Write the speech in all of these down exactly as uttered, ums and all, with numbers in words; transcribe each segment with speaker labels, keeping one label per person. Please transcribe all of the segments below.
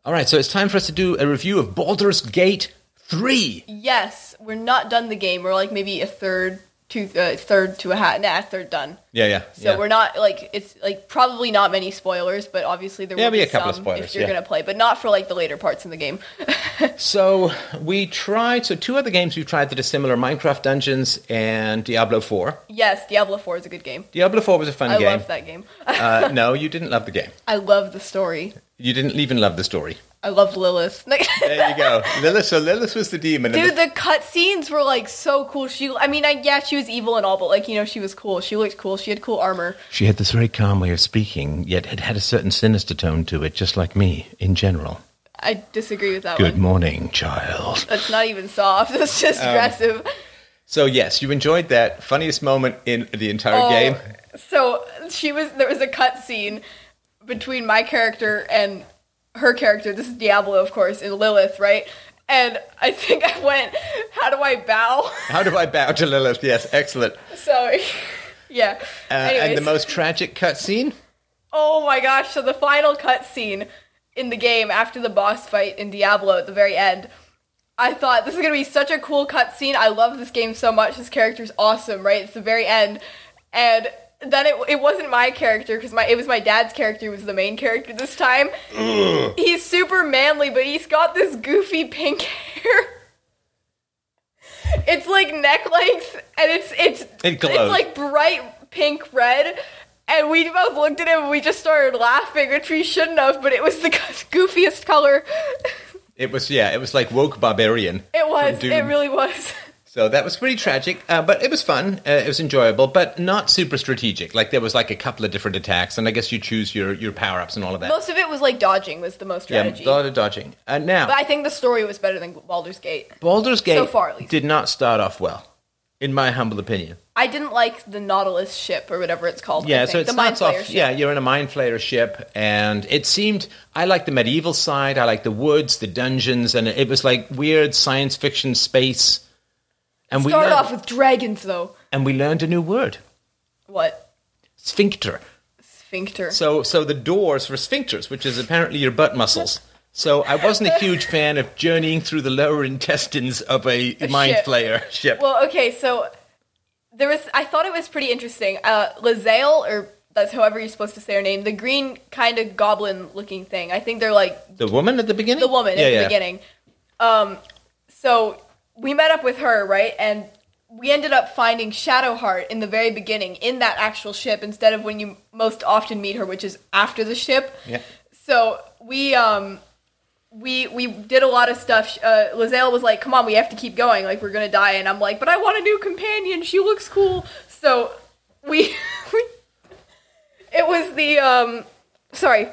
Speaker 1: All right, so it's time for us to do a review of Baldur's Gate three.
Speaker 2: Yes, we're not done the game. We're like maybe a third to uh, third to a half. Nah, third done.
Speaker 1: Yeah, yeah.
Speaker 2: So
Speaker 1: yeah.
Speaker 2: we're not like it's like probably not many spoilers, but obviously there will
Speaker 1: yeah,
Speaker 2: be,
Speaker 1: be a couple
Speaker 2: some
Speaker 1: of spoilers
Speaker 2: if you're
Speaker 1: yeah.
Speaker 2: gonna play, but not for like the later parts in the game.
Speaker 1: So we tried. So two other games we've tried that are similar: Minecraft Dungeons and Diablo four.
Speaker 2: Yes, Diablo four is a good game.
Speaker 1: Diablo four was a fun
Speaker 2: I
Speaker 1: game.
Speaker 2: love that game.
Speaker 1: uh, no, you didn't love the game.
Speaker 2: I love the story.
Speaker 1: You didn't even love the story.
Speaker 2: I loved Lilith.
Speaker 1: There you go. Lilith. So Lilith was the demon.
Speaker 2: Dude,
Speaker 1: the,
Speaker 2: the cutscenes were like so cool. She, I mean, I, yeah, she was evil and all, but like you know, she was cool. She looked cool. She had cool armor.
Speaker 1: She had this very calm way of speaking, yet it had a certain sinister tone to it, just like me in general.
Speaker 2: I disagree with that
Speaker 1: Good
Speaker 2: one.
Speaker 1: morning, child.
Speaker 2: That's not even soft. That's just
Speaker 1: Um,
Speaker 2: aggressive.
Speaker 1: So yes, you enjoyed that funniest moment in the entire
Speaker 2: Oh,
Speaker 1: game.
Speaker 2: So she was. There was a cutscene between my character and her character. This is Diablo, of course, and Lilith, right? And I think I went, "How do I bow?"
Speaker 1: How do I bow to Lilith? Yes, excellent.
Speaker 2: So, yeah.
Speaker 1: Uh, and the most tragic cutscene?
Speaker 2: Oh my gosh! So the final cutscene in the game after the boss fight in Diablo at the very end. I thought this is gonna be such a cool cutscene. I love this game so much. This character's awesome, right? It's the very end, and then it it wasn't my character because my it was my dad's character who was the main character this time.
Speaker 1: Ugh.
Speaker 2: He's super manly, but he's got this goofy pink hair. It's like neck length, and it's it's
Speaker 1: It glows.
Speaker 2: it's like bright pink red. And we both looked at him and we just started laughing, which we shouldn't have, but it was the goofiest color.
Speaker 1: It was, yeah, it was like woke barbarian.
Speaker 2: It was.
Speaker 1: from Doom.
Speaker 2: It really was.
Speaker 1: So that was pretty tragic, uh, but it was fun. Uh, it was enjoyable, but not super strategic. Like there was like a couple of different attacks, and I guess you choose your, your power-ups and all of that.
Speaker 2: Most of it was like dodging was the most strategy.
Speaker 1: Yeah, a lot of dodging. Uh, now,
Speaker 2: But I think the story was better than Baldur's Gate.
Speaker 1: Baldur's Gate
Speaker 2: so far, at least.
Speaker 1: did not start off well, in my humble opinion.
Speaker 2: I didn't like the Nautilus ship or whatever it's called.
Speaker 1: Yeah,
Speaker 2: I
Speaker 1: so
Speaker 2: think.
Speaker 1: it
Speaker 2: the Mind
Speaker 1: starts
Speaker 2: Flayer
Speaker 1: off,
Speaker 2: ship.
Speaker 1: yeah, you're in a Mind Flayer ship, and it seemed, I like the medieval side, I like the woods, the dungeons, and it was like weird science fiction space. And we
Speaker 2: Started
Speaker 1: learned,
Speaker 2: off with dragons, though.
Speaker 1: and we learned a new word,
Speaker 2: What?
Speaker 1: sphincter.
Speaker 2: Sphincter.
Speaker 1: So, so the doors for sphincters, which is apparently your butt muscles. So I wasn't a huge fan of journeying through the lower intestines of a,
Speaker 2: A
Speaker 1: Mind
Speaker 2: ship.
Speaker 1: Flayer ship.
Speaker 2: Well, okay, so there was. I thought it was pretty interesting. Uh, Lae'zel, or that's however you're supposed to say her name, the green kind of goblin-looking thing. I think they're like
Speaker 1: the woman at the beginning?
Speaker 2: the woman
Speaker 1: yeah,
Speaker 2: at the
Speaker 1: yeah.
Speaker 2: beginning. Um, so we met up with her, right? And we ended up finding Shadowheart in the very beginning in that actual ship instead of when you most often meet her, which is after the ship.
Speaker 1: Yeah.
Speaker 2: So we um we we did a lot of stuff. Uh, Lae'zel was like, "Come on, we have to keep going. Like we're gonna die." And I'm like, "But I want a new companion. She looks cool." So we, we it was the um sorry.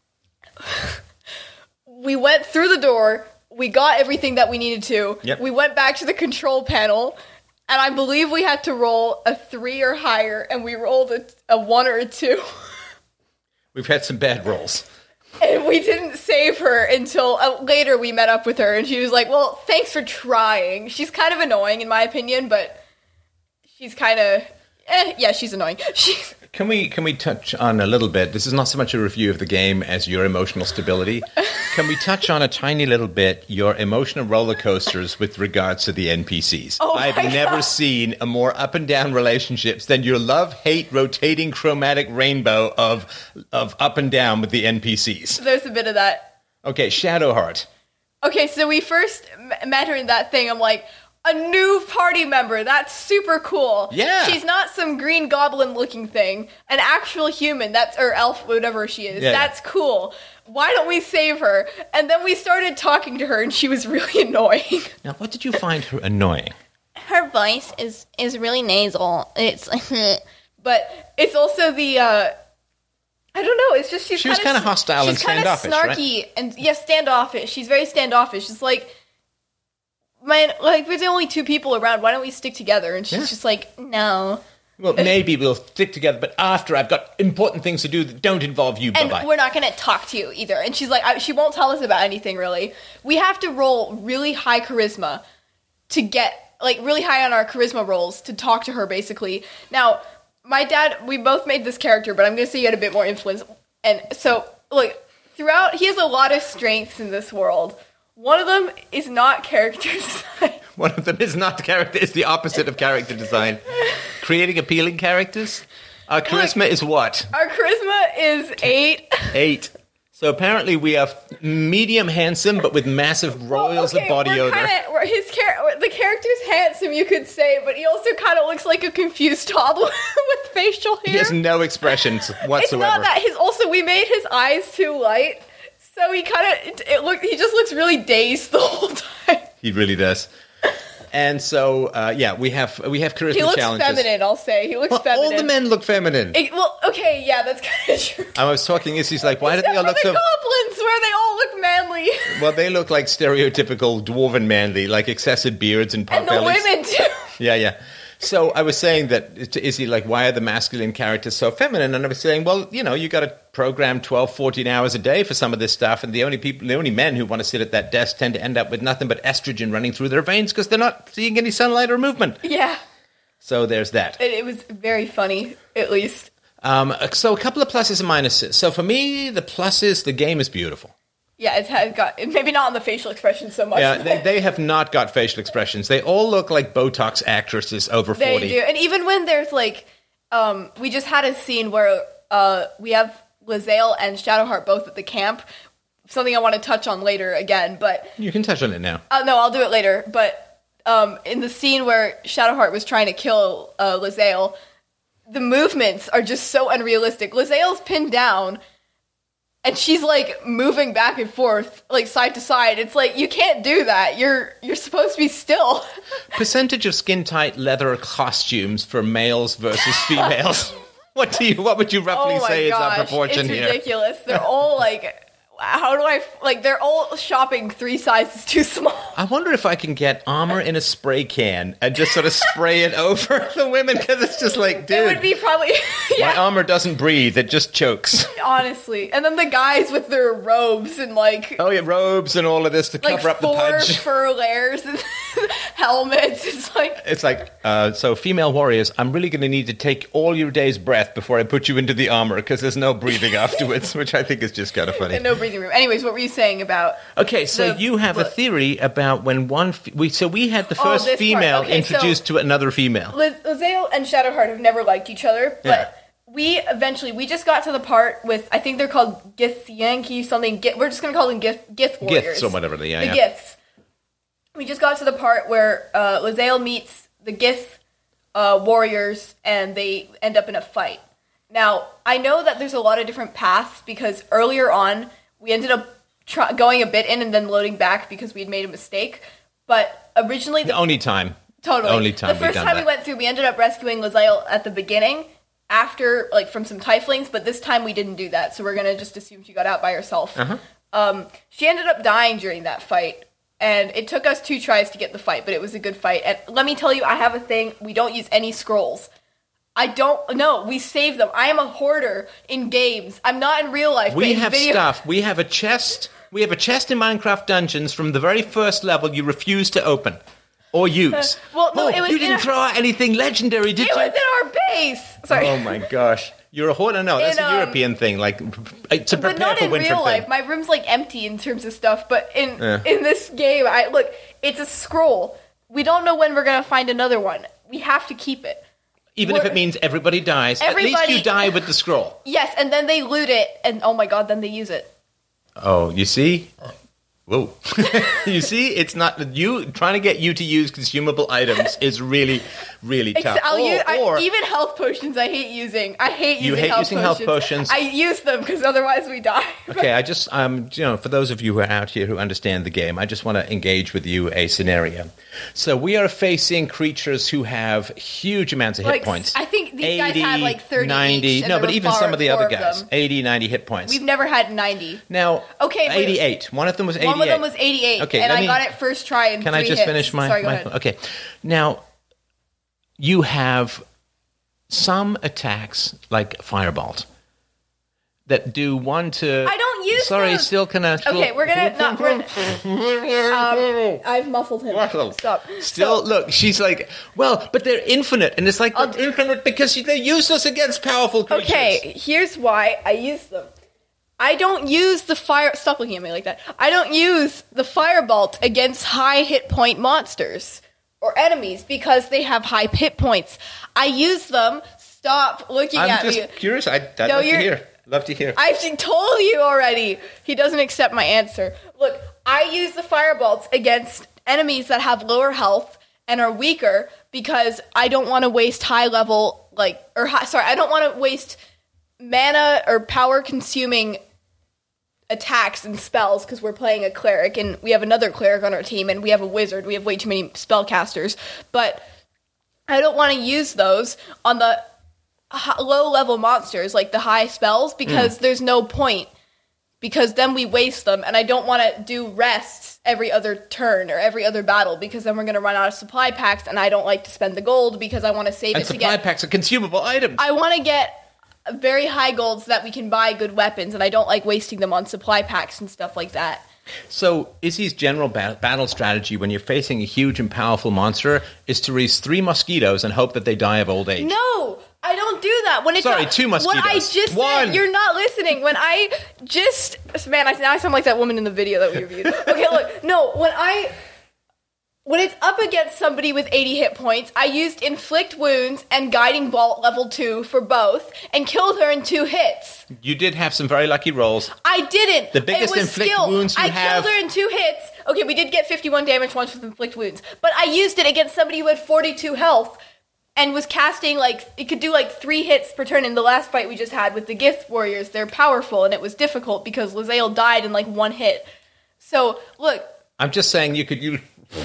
Speaker 2: We went through the door. We got everything that we needed to.
Speaker 1: Yep.
Speaker 2: We went back to the control panel, and I believe we had to roll a three or higher, and we rolled a, a one or a two.
Speaker 1: We've had some bad rolls.
Speaker 2: And we didn't save her until uh, later we met up with her, and she was like, well, thanks for trying. She's kind of annoying, in my opinion, but she's kind of... Eh, yeah, she's annoying. She's...
Speaker 1: Can we can we touch on a little bit? This is not so much a review of the game as your emotional stability. Can we touch on a tiny little bit your emotional roller coasters with regards to the N P Cs?
Speaker 2: Oh
Speaker 1: I've
Speaker 2: my
Speaker 1: never
Speaker 2: God.
Speaker 1: seen a more up and down relationships than your love-hate rotating chromatic rainbow of of up and down with the N P Cs.
Speaker 2: There's a bit of that.
Speaker 1: Okay, Shadowheart.
Speaker 2: Okay, so we first m- met her in that thing. I'm like, a new party member. That's super cool.
Speaker 1: Yeah.
Speaker 2: She's not some green goblin looking thing. An actual human. That's or elf, whatever she is.
Speaker 1: Yeah.
Speaker 2: That's cool. Why don't we save her? And then we started talking to her, and she was really annoying.
Speaker 1: Now, what did you find her annoying?
Speaker 2: Her voice is is really nasal. It's, but it's also the. Uh, I don't know. It's just she's.
Speaker 1: She was kinda hostile and
Speaker 2: she's kinda
Speaker 1: standoffish, right?
Speaker 2: snarky, and yes, standoffish. She's very standoffish. It's like. Man, like, there's only two people around. Why don't we stick together? And she's
Speaker 1: Yeah.
Speaker 2: just like, no.
Speaker 1: Well, maybe we'll stick together, but after I've got important things to do that don't involve you.
Speaker 2: And
Speaker 1: Bye-bye.
Speaker 2: we're not going to talk to you either. And she's like, I, she won't tell us about anything, really. We have to roll really high charisma to get, like, really high on our charisma rolls to talk to her, basically. Now, my dad, we both made this character, but I'm going to say you had a bit more influence. And so, look, throughout, he has a lot of strengths in this world. One of them is not character design.
Speaker 1: One of them is not character. It's the opposite of character design. Creating appealing characters. Our charisma Look, is what?
Speaker 2: Our charisma is eight.
Speaker 1: Eight. So apparently we are medium handsome, but with massive royals well, okay, of body
Speaker 2: we're
Speaker 1: odor.
Speaker 2: Kinda, we're his char- the character's handsome, you could say, but he also kind of looks like a confused toddler with facial hair.
Speaker 1: He has no expressions whatsoever.
Speaker 2: It's not that. His also we made his eyes too light, so he kind of it, it look. He just looks really dazed the whole time.
Speaker 1: He really does. And so, uh, yeah, we have we have charisma challenges.
Speaker 2: He looks
Speaker 1: challenges.
Speaker 2: feminine, I'll say. He looks
Speaker 1: well,
Speaker 2: feminine.
Speaker 1: All the men look feminine.
Speaker 2: It, well, okay, yeah, that's kind of true.
Speaker 1: I was talking, Izzy's like, why
Speaker 2: Except
Speaker 1: do they all look
Speaker 2: for
Speaker 1: so...
Speaker 2: the goblins, where they all look manly.
Speaker 1: Well, they look like stereotypical dwarven manly, like excessive beards and pot
Speaker 2: And the
Speaker 1: bellies.
Speaker 2: women, too.
Speaker 1: Yeah, yeah. So I was saying that to Izzy, like, why are the masculine characters so feminine? And I was saying, well, you know, you got to program twelve, fourteen hours a day for some of this stuff. And the only people, the only men who want to sit at that desk tend to end up with nothing but estrogen running through their veins because they're not seeing any sunlight or movement.
Speaker 2: Yeah.
Speaker 1: So there's that.
Speaker 2: It, it was very funny, at least.
Speaker 1: Um, so a couple of pluses and minuses. So for me, the pluses, the game is beautiful.
Speaker 2: Yeah, it's has got maybe not on the facial expressions so much.
Speaker 1: Yeah, they, they have not got facial expressions. They all look like Botox actresses over
Speaker 2: they
Speaker 1: forty.
Speaker 2: They do, and even when there's like, um, we just had a scene where uh, we have Lae'zel and Shadowheart both at the camp. Something I want to touch on later again, but
Speaker 1: you can touch on it now.
Speaker 2: Uh, no, I'll do it later. But um, in the scene where Shadowheart was trying to kill uh, Lae'zel, the movements are just so unrealistic. Lae'zel's pinned down. And she's, like, moving back and forth, like, side to side. It's like, you can't do that. You're you're supposed to be still.
Speaker 1: Percentage of skin-tight leather costumes for males versus females. What do you? What would you roughly
Speaker 2: oh
Speaker 1: say
Speaker 2: gosh,
Speaker 1: is our proportion
Speaker 2: it's
Speaker 1: here?
Speaker 2: It's ridiculous. They're all, like... How do I... Like, they're all shopping three sizes too small.
Speaker 1: I wonder if I can get armor in a spray can and just sort of spray it over the women, because it's just like, dude...
Speaker 2: It would be probably... yeah.
Speaker 1: My armor doesn't breathe, it just chokes.
Speaker 2: Honestly. And then the guys with their robes and, like...
Speaker 1: Oh, yeah, robes and all of this to
Speaker 2: like
Speaker 1: cover up the
Speaker 2: four
Speaker 1: pudge.
Speaker 2: fur layers and helmets. It's like...
Speaker 1: It's like, uh, so female warriors, I'm really going to need to take all your day's breath before I put you into the armor, because there's no breathing afterwards, which I think is just kind of funny.
Speaker 2: No breathing room. Anyways, what were you saying about...
Speaker 1: Okay, so
Speaker 2: the,
Speaker 1: you have
Speaker 2: what?
Speaker 1: a theory about when one... F- we So we had the
Speaker 2: Oh,
Speaker 1: first
Speaker 2: this
Speaker 1: female
Speaker 2: part. Okay,
Speaker 1: introduced
Speaker 2: so
Speaker 1: to another female.
Speaker 2: Liz- Lae'zel and Shadowheart have never liked each other, but
Speaker 1: Yeah.
Speaker 2: we eventually... We just got to the part with... I think they're called Githyanki something. Gith, we're just going to call them Gith, Gith warriors.
Speaker 1: Giths or whatever they are.
Speaker 2: The
Speaker 1: yeah.
Speaker 2: Giths. We just got to the part where uh, Lae'zel meets the Gith uh, warriors, and they end up in a fight. Now, I know that there's a lot of different paths, because earlier on, we ended up try- going a bit in and then loading back because we had made a mistake. But originally...
Speaker 1: The only time.
Speaker 2: Totally.
Speaker 1: The only time
Speaker 2: The
Speaker 1: we've
Speaker 2: first
Speaker 1: done
Speaker 2: time
Speaker 1: that.
Speaker 2: we went through, we ended up rescuing Lae'zel at the beginning, after, like, from some tieflings, but this time we didn't do that, so we're going to just assume she got out by herself.
Speaker 1: Uh-huh.
Speaker 2: Um, she ended up dying during that fight, and it took us two tries to get the fight, but it was a good fight. And let me tell you, I have a thing, we don't use any scrolls. I don't, no, we save them. I am a hoarder in games. I'm not in real life. but
Speaker 1: We
Speaker 2: in
Speaker 1: have
Speaker 2: video-
Speaker 1: stuff. We have a chest. We have a chest in Minecraft Dungeons from the very first level you refuse to open or use.
Speaker 2: Well, no,
Speaker 1: oh,
Speaker 2: it was
Speaker 1: you
Speaker 2: in
Speaker 1: didn't
Speaker 2: a-
Speaker 1: throw out anything legendary, did
Speaker 2: It
Speaker 1: you?
Speaker 2: was in our base! Sorry.
Speaker 1: Oh my gosh. You're a hoarder? No, that's
Speaker 2: In,
Speaker 1: a
Speaker 2: um,
Speaker 1: European thing, like to prepare
Speaker 2: But not
Speaker 1: for
Speaker 2: in
Speaker 1: winter
Speaker 2: real
Speaker 1: thing.
Speaker 2: life. My room's like empty in terms of stuff. But in
Speaker 1: Yeah.
Speaker 2: in this game, I look. It's a scroll. We don't know when we're gonna find another one. We have to keep it.
Speaker 1: Even if
Speaker 2: we're-
Speaker 1: it means everybody dies, at least
Speaker 2: Everybody-
Speaker 1: you die with the scroll.
Speaker 2: Yes, and then they loot it, and oh my god, then they use it.
Speaker 1: Oh, you see? Whoa. You see? It's not... You trying to get you to use consumable items is really, really tough.
Speaker 2: I'll
Speaker 1: or,
Speaker 2: use, I,
Speaker 1: or
Speaker 2: even health potions, I hate using. I hate using
Speaker 1: You hate
Speaker 2: health
Speaker 1: using
Speaker 2: potions.
Speaker 1: health potions?
Speaker 2: I use them because otherwise we die.
Speaker 1: Okay, I just, um, you know, for those of you who are out here who understand the game, I just want to engage with you a scenario. So we are facing creatures who have huge amounts of hit
Speaker 2: Like,
Speaker 1: points.
Speaker 2: I think these guys had like thirty
Speaker 1: ninety,
Speaker 2: each, and
Speaker 1: no,
Speaker 2: there
Speaker 1: but
Speaker 2: were
Speaker 1: even
Speaker 2: four-
Speaker 1: some of the
Speaker 2: four
Speaker 1: other
Speaker 2: of
Speaker 1: guys,
Speaker 2: them.
Speaker 1: eighty, ninety hit points.
Speaker 2: We've never had ninety.
Speaker 1: Now,
Speaker 2: Okay, wait.
Speaker 1: eighty-eight. One of them was eighty-eight.
Speaker 2: One of them was eighty-eight,
Speaker 1: Okay,
Speaker 2: and
Speaker 1: let
Speaker 2: I
Speaker 1: me-
Speaker 2: got it first try in
Speaker 1: Can I
Speaker 2: three
Speaker 1: just
Speaker 2: hits.
Speaker 1: finish my...
Speaker 2: Sorry, go
Speaker 1: my
Speaker 2: ahead.
Speaker 1: Okay. Now, you have some attacks, like Firebolt, that do one to...
Speaker 2: I don't use
Speaker 1: Sorry,
Speaker 2: those.
Speaker 1: still kind of...
Speaker 2: Okay, we're gonna not. We're, um, I've muffled him. Stop.
Speaker 1: Still,
Speaker 2: So,
Speaker 1: look, she's like, well, but they're infinite, and it's like
Speaker 2: I'll-
Speaker 1: they're infinite because they're useless against powerful creatures.
Speaker 2: okay, here's why I use them. I don't use the fire... Stop looking at me like that. I don't use the Firebolt against high hit point monsters or enemies because they have high hit points. I use them... Stop looking
Speaker 1: I'm
Speaker 2: at me.
Speaker 1: I'm just curious. I'd, I'd
Speaker 2: No,
Speaker 1: love to
Speaker 2: you're-
Speaker 1: hear. Love to hear.
Speaker 2: I've told you already. He doesn't accept my answer. Look, I use the Firebolts against enemies that have lower health and are weaker because I don't want to waste high level, like, or high, sorry, I don't want to waste mana or power consuming attacks and spells because we're playing a cleric and we have another cleric on our team and we have a wizard. We have way too many spellcasters, but I don't want to use those on the low level monsters like the high spells because mm. there's no point because then we waste them and I don't want to do rests every other turn or every other battle because then we're going to run out of supply packs and I don't like to spend the gold because I want to save
Speaker 1: and
Speaker 2: it to
Speaker 1: supply
Speaker 2: get
Speaker 1: packs are consumable items.
Speaker 2: I want to get very high golds so that we can buy good weapons and I don't like wasting them on supply packs and stuff like that.
Speaker 1: So, Izzy's general ba- battle strategy when you're facing a huge and powerful monster is to raise three mosquitoes and hope that they die of old age.
Speaker 2: No, I don't do that. When it's
Speaker 1: Sorry,
Speaker 2: not,
Speaker 1: two mosquitoes.
Speaker 2: What I just
Speaker 1: One.
Speaker 2: said, you're not listening. When I just, man, I, now I sound like that woman in the video that we reviewed. Okay, look, no, when I, when it's up against somebody with eighty hit points, I used Inflict Wounds and Guiding Bolt level two for both and killed her in two hits.
Speaker 1: You did have some very lucky rolls.
Speaker 2: I didn't.
Speaker 1: The biggest
Speaker 2: it was
Speaker 1: inflict
Speaker 2: skill.
Speaker 1: wounds you
Speaker 2: I
Speaker 1: have-
Speaker 2: killed her in two hits. Okay, we did get fifty-one damage once with Inflict Wounds, but I used it against somebody who had forty-two health and was casting, like, it could do, like, three hits per turn. In the last fight we just had with the Gith Warriors, they're powerful, and it was difficult because Lae'zel died in, like, one hit. So, look.
Speaker 1: I'm just saying you could use...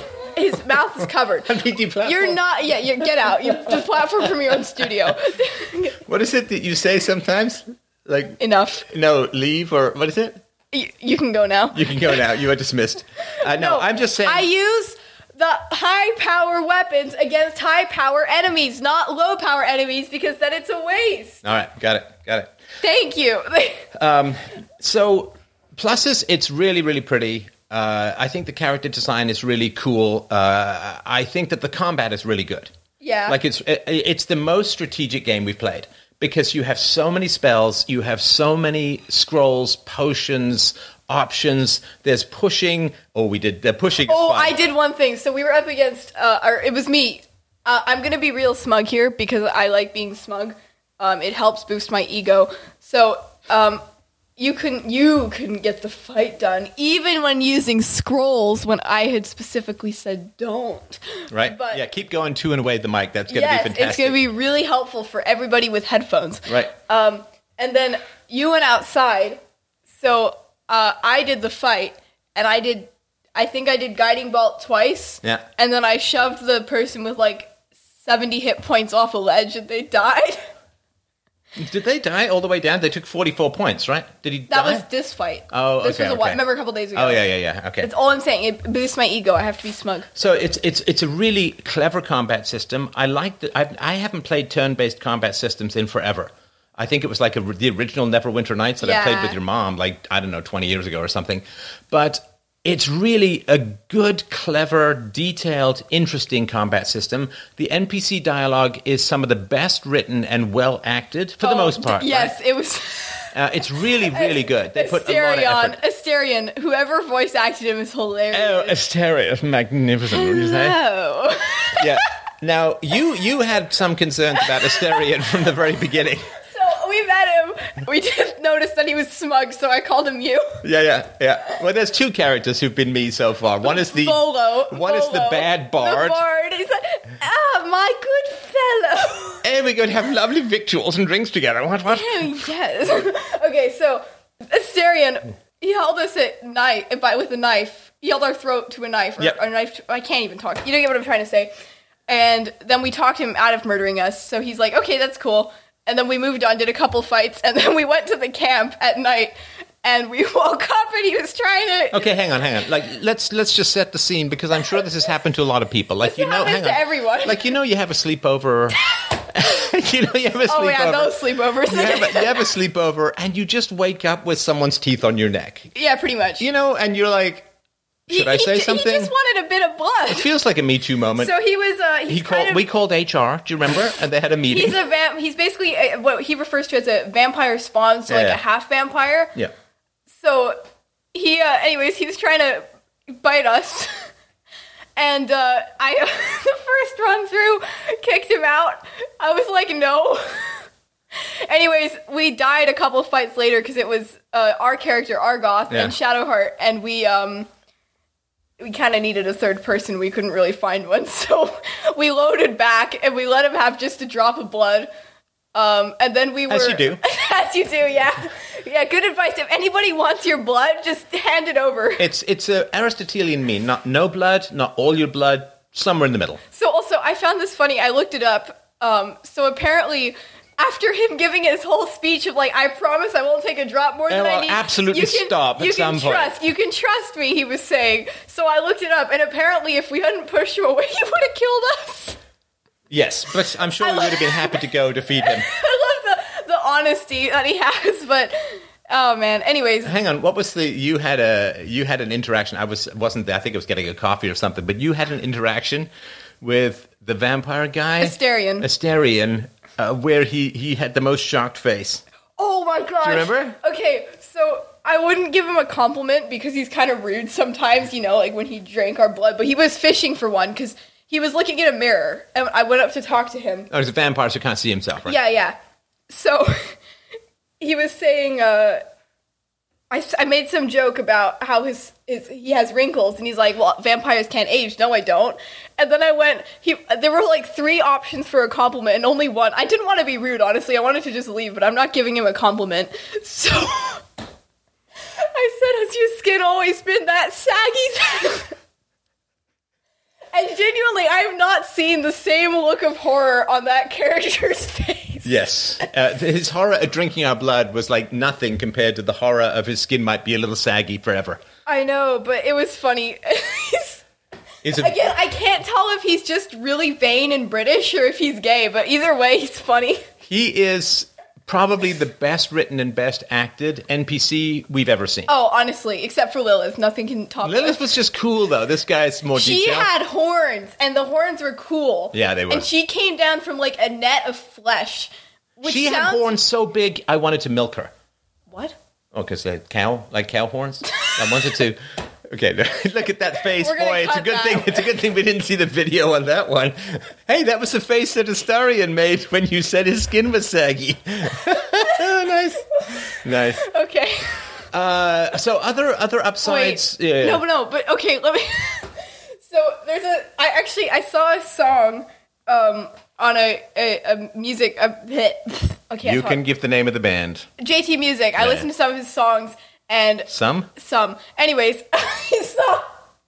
Speaker 2: His mouth is covered.
Speaker 1: I mean, deplatform.
Speaker 2: You're not... Yeah, you get out. You deplatform from your own studio.
Speaker 1: What is it that you say sometimes? Like...
Speaker 2: Enough.
Speaker 1: No, leave, or what is it?
Speaker 2: You, you can go now.
Speaker 1: You can go now. You are dismissed. Uh, no, no, I'm just saying...
Speaker 2: I use... the high-power weapons against high-power enemies, not low-power enemies, because then it's a waste.
Speaker 1: All right, got it, got it.
Speaker 2: Thank you.
Speaker 1: um, so, pluses, it's really, really pretty. Uh, I think the character design is really cool. Uh, I think that the combat is really good.
Speaker 2: Yeah.
Speaker 1: Like, it's it, it's the most strategic game we've played. Because you have so many spells, you have so many scrolls, potions, options. There's pushing. Oh, we did the pushing.
Speaker 2: Oh, I did one thing. So we were up against. Uh, or it was me. Uh, I'm gonna be real smug here because I like being smug. Um, it helps boost my ego. So um, you couldn't. You couldn't get the fight done, even when using scrolls. When I had specifically said don't.
Speaker 1: Right.
Speaker 2: But
Speaker 1: yeah. Keep going to and away the mic. That's gonna
Speaker 2: yes,
Speaker 1: be fantastic.
Speaker 2: it's gonna be really helpful for everybody with headphones.
Speaker 1: Right.
Speaker 2: Um, and then you went outside. So. Uh, I did the fight, and I did, I think I did Guiding Bolt twice.
Speaker 1: Yeah.
Speaker 2: And then I shoved the person with, like, seventy hit points off a ledge, and they died.
Speaker 1: Did they die all the way down? They took forty-four points, right? Did he
Speaker 2: That
Speaker 1: die?
Speaker 2: was this fight.
Speaker 1: Oh,
Speaker 2: This
Speaker 1: okay,
Speaker 2: was a
Speaker 1: okay.
Speaker 2: while, remember a couple days ago.
Speaker 1: Oh, yeah, yeah, yeah. Okay.
Speaker 2: That's all I'm saying. It boosts my ego. I have to be smug.
Speaker 1: So it's it's it's a really clever combat system. I like that. I I haven't played turn-based combat systems in forever. I think it was like a, the original Neverwinter Nights that
Speaker 2: Yeah.
Speaker 1: I played with your mom, like, I don't know, twenty years ago or something. But it's really a good, clever, detailed, interesting combat system. The N P C dialogue is some of the best written and well acted, for the
Speaker 2: Oh,
Speaker 1: most part.
Speaker 2: Yes,
Speaker 1: right?
Speaker 2: it was...
Speaker 1: Uh, it's really, really good. They put a lot of
Speaker 2: Asterion,
Speaker 1: effort.
Speaker 2: Asterion, whoever voice acted him is hilarious.
Speaker 1: Oh, Asteria is magnificent, would you say?
Speaker 2: No.
Speaker 1: Yeah. Now, you, you had some concerns about Asterion from the very beginning.
Speaker 2: So we met him. We did notice that he was smug, so I called him you.
Speaker 1: Yeah, yeah, yeah. Well, there's two characters who've been me so far. One is the
Speaker 2: Volo.
Speaker 1: One is the
Speaker 2: Volo.
Speaker 1: bad bard.
Speaker 2: The bard. He said, "Ah, my good fellow."
Speaker 1: And we're going to have lovely victuals and drinks together. What? What?
Speaker 2: Oh, yes. Okay, so Asterion, he held us at night by with a knife. He held our throat to a knife, or
Speaker 1: Yep.
Speaker 2: a knife. To, I can't even talk. You don't get what I'm trying to say. And then we talked him out of murdering us. So he's like, "Okay, that's cool." And then we moved on, did a couple fights, and then we went to the camp at night, and we woke up, and he was trying to...
Speaker 1: Okay, hang on, hang on. Like, let's let's just set the scene, because I'm sure this has happened to a lot of people. Like,
Speaker 2: This
Speaker 1: you know,
Speaker 2: happens
Speaker 1: hang
Speaker 2: to
Speaker 1: on.
Speaker 2: everyone.
Speaker 1: Like, you know, you have a sleepover. you know, you have a sleepover.
Speaker 2: Oh, yeah, those sleepovers.
Speaker 1: you, have a, you have a sleepover, and you just wake up with someone's teeth on your neck.
Speaker 2: Yeah, pretty much.
Speaker 1: You know, and you're like, should
Speaker 2: he,
Speaker 1: I say
Speaker 2: he,
Speaker 1: something?
Speaker 2: He just wanted a bit of blood.
Speaker 1: It feels like a Me Too moment.
Speaker 2: So he was... Uh, he's
Speaker 1: he called.
Speaker 2: kind of,
Speaker 1: We called H R. Do you remember? And they had a meeting.
Speaker 2: He's a vamp. He's basically a, what he refers to as a vampire spawn, so like
Speaker 1: Yeah.
Speaker 2: a half vampire.
Speaker 1: Yeah.
Speaker 2: So he, uh, anyways, he was trying to bite us. And uh, I, the first run through, kicked him out. I was like, no. Anyways, we died a couple fights later because it was uh, our character, Argoth,
Speaker 1: yeah.
Speaker 2: and Shadowheart, and we um, we kind of needed a third person. We couldn't really find one, so we loaded back, and we let him have just a drop of blood. Um, and then we were...
Speaker 1: As you do.
Speaker 2: As you do, yeah. Yeah, good advice. If anybody wants your blood, just hand it over.
Speaker 1: It's it's a Aristotelian mean. Not no blood, not all your blood, somewhere in the middle.
Speaker 2: So also, I found this funny. I looked it up. Um, so apparently, after him giving his whole speech of like, I promise I won't take a drop more than
Speaker 1: Oh,
Speaker 2: I need.
Speaker 1: absolutely
Speaker 2: you can,
Speaker 1: stop at
Speaker 2: you
Speaker 1: some
Speaker 2: can
Speaker 1: point.
Speaker 2: trust. You can trust me, he was saying. So I looked it up, and apparently if we hadn't pushed him away, he would have killed us.
Speaker 1: Yes, but I'm sure we would have been happy to go defeat him.
Speaker 2: I love the, the honesty that he has, but... Oh man. Anyways,
Speaker 1: hang on. What was the? You had a you had an interaction. I was wasn't there. I think I was getting a coffee or something. But you had an interaction with the vampire guy,
Speaker 2: Astarion.
Speaker 1: Astarion, uh, where he he had the most shocked face.
Speaker 2: Oh my gosh.
Speaker 1: Do you remember?
Speaker 2: Okay, so I wouldn't give him a compliment because he's kind of rude sometimes. You know, like when he drank our blood. But he was fishing for one because he was looking at a mirror, and I went up to talk to him.
Speaker 1: Oh, he's a vampire, so he can't see himself, right?
Speaker 2: Yeah, yeah. So. He was saying, uh, I, I made some joke about how his, his he has wrinkles, and he's like, well, vampires can't age. No, I don't. And then I went, he there were like three options for a compliment, and only one. I didn't want to be rude, honestly. I wanted to just leave, but I'm not giving him a compliment. So I said, has your skin always been that saggy? And genuinely, I have not seen the same look of horror on that character's face.
Speaker 1: Yes. Uh, his horror at drinking our blood was like nothing compared to the horror of his skin might be a little saggy forever.
Speaker 2: I know, but it was funny.
Speaker 1: Is it-
Speaker 2: Again, I can't tell if he's just really vain and British or if he's gay, but either way, he's funny.
Speaker 1: He is probably the best written and best acted N P C we've ever seen.
Speaker 2: Oh, honestly, except for Lilith. Nothing can top
Speaker 1: Lilith
Speaker 2: that.
Speaker 1: was just cool, though. This guy's more
Speaker 2: She
Speaker 1: detailed.
Speaker 2: had horns, and the horns were cool.
Speaker 1: Yeah, they were.
Speaker 2: And she came down from, like, a net of flesh. Which
Speaker 1: She
Speaker 2: sounds...
Speaker 1: had horns so big, I wanted to milk her.
Speaker 2: What?
Speaker 1: Oh, because uh, cow, like cow horns. I wanted to. Okay, look at that face,
Speaker 2: We're gonna
Speaker 1: boy. It's a
Speaker 2: cut
Speaker 1: good
Speaker 2: that.
Speaker 1: thing. It's a good thing we didn't see the video on that one. Hey, that was the face that Astarion made when you said his skin was saggy. Nice, nice.
Speaker 2: Okay.
Speaker 1: Uh, so other other upsides.
Speaker 2: Wait.
Speaker 1: Yeah.
Speaker 2: No, but no, but okay, let me... So, there's a... I actually, I saw a song um, on a, a, a music... A hit. I can't
Speaker 1: You
Speaker 2: talk.
Speaker 1: can give the name of the band.
Speaker 2: J T Music. I
Speaker 1: Yeah.
Speaker 2: listened to some of his songs, and...
Speaker 1: Some?
Speaker 2: Some. Anyways, I saw...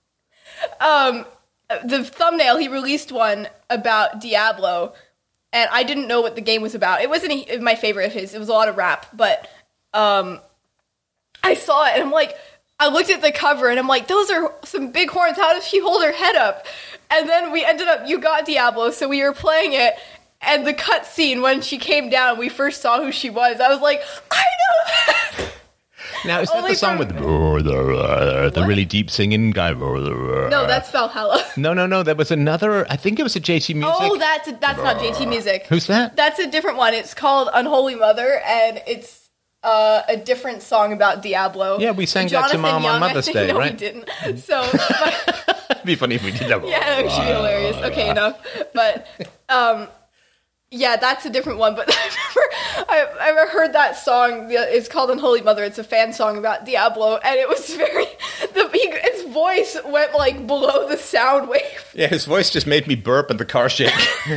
Speaker 2: Um, the thumbnail, he released one about Diablo, and I didn't know what the game was about. It wasn't a, my favorite of his. It was a lot of rap, but um, I saw it, and I'm like... I looked at the cover, and I'm like, those are some big horns. How does she hold her head up? And then we ended up... You got Diablo, so we were playing it, and the cutscene when she came down, we first saw who she was. I was like, I know that!
Speaker 1: Now, is that
Speaker 2: Only
Speaker 1: the song
Speaker 2: from-
Speaker 1: with the, the
Speaker 2: What?
Speaker 1: really deep singing guy?
Speaker 2: No, that's Valhalla.
Speaker 1: No, no, no. There was another. I think it was a J T Music.
Speaker 2: Oh, that's that's not J T Music.
Speaker 1: Who's that?
Speaker 2: That's a different one. It's called Unholy Mother, and it's uh, a different song about Diablo.
Speaker 1: Yeah, we sang that to
Speaker 2: Jonathan
Speaker 1: Mom on
Speaker 2: Young, I
Speaker 1: Mother's
Speaker 2: think-
Speaker 1: Day,
Speaker 2: no,
Speaker 1: right?
Speaker 2: we didn't. So, but,
Speaker 1: It'd be funny if we did that.
Speaker 2: yeah, it should be hilarious. Okay, enough. But, um, yeah, that's a different one. But I remember I, I ever heard that song. It's called Unholy Mother. It's a fan song about Diablo, and it was very. The, he, his voice went like below the sound wave.
Speaker 1: Yeah, his voice just made me burp and the car shake.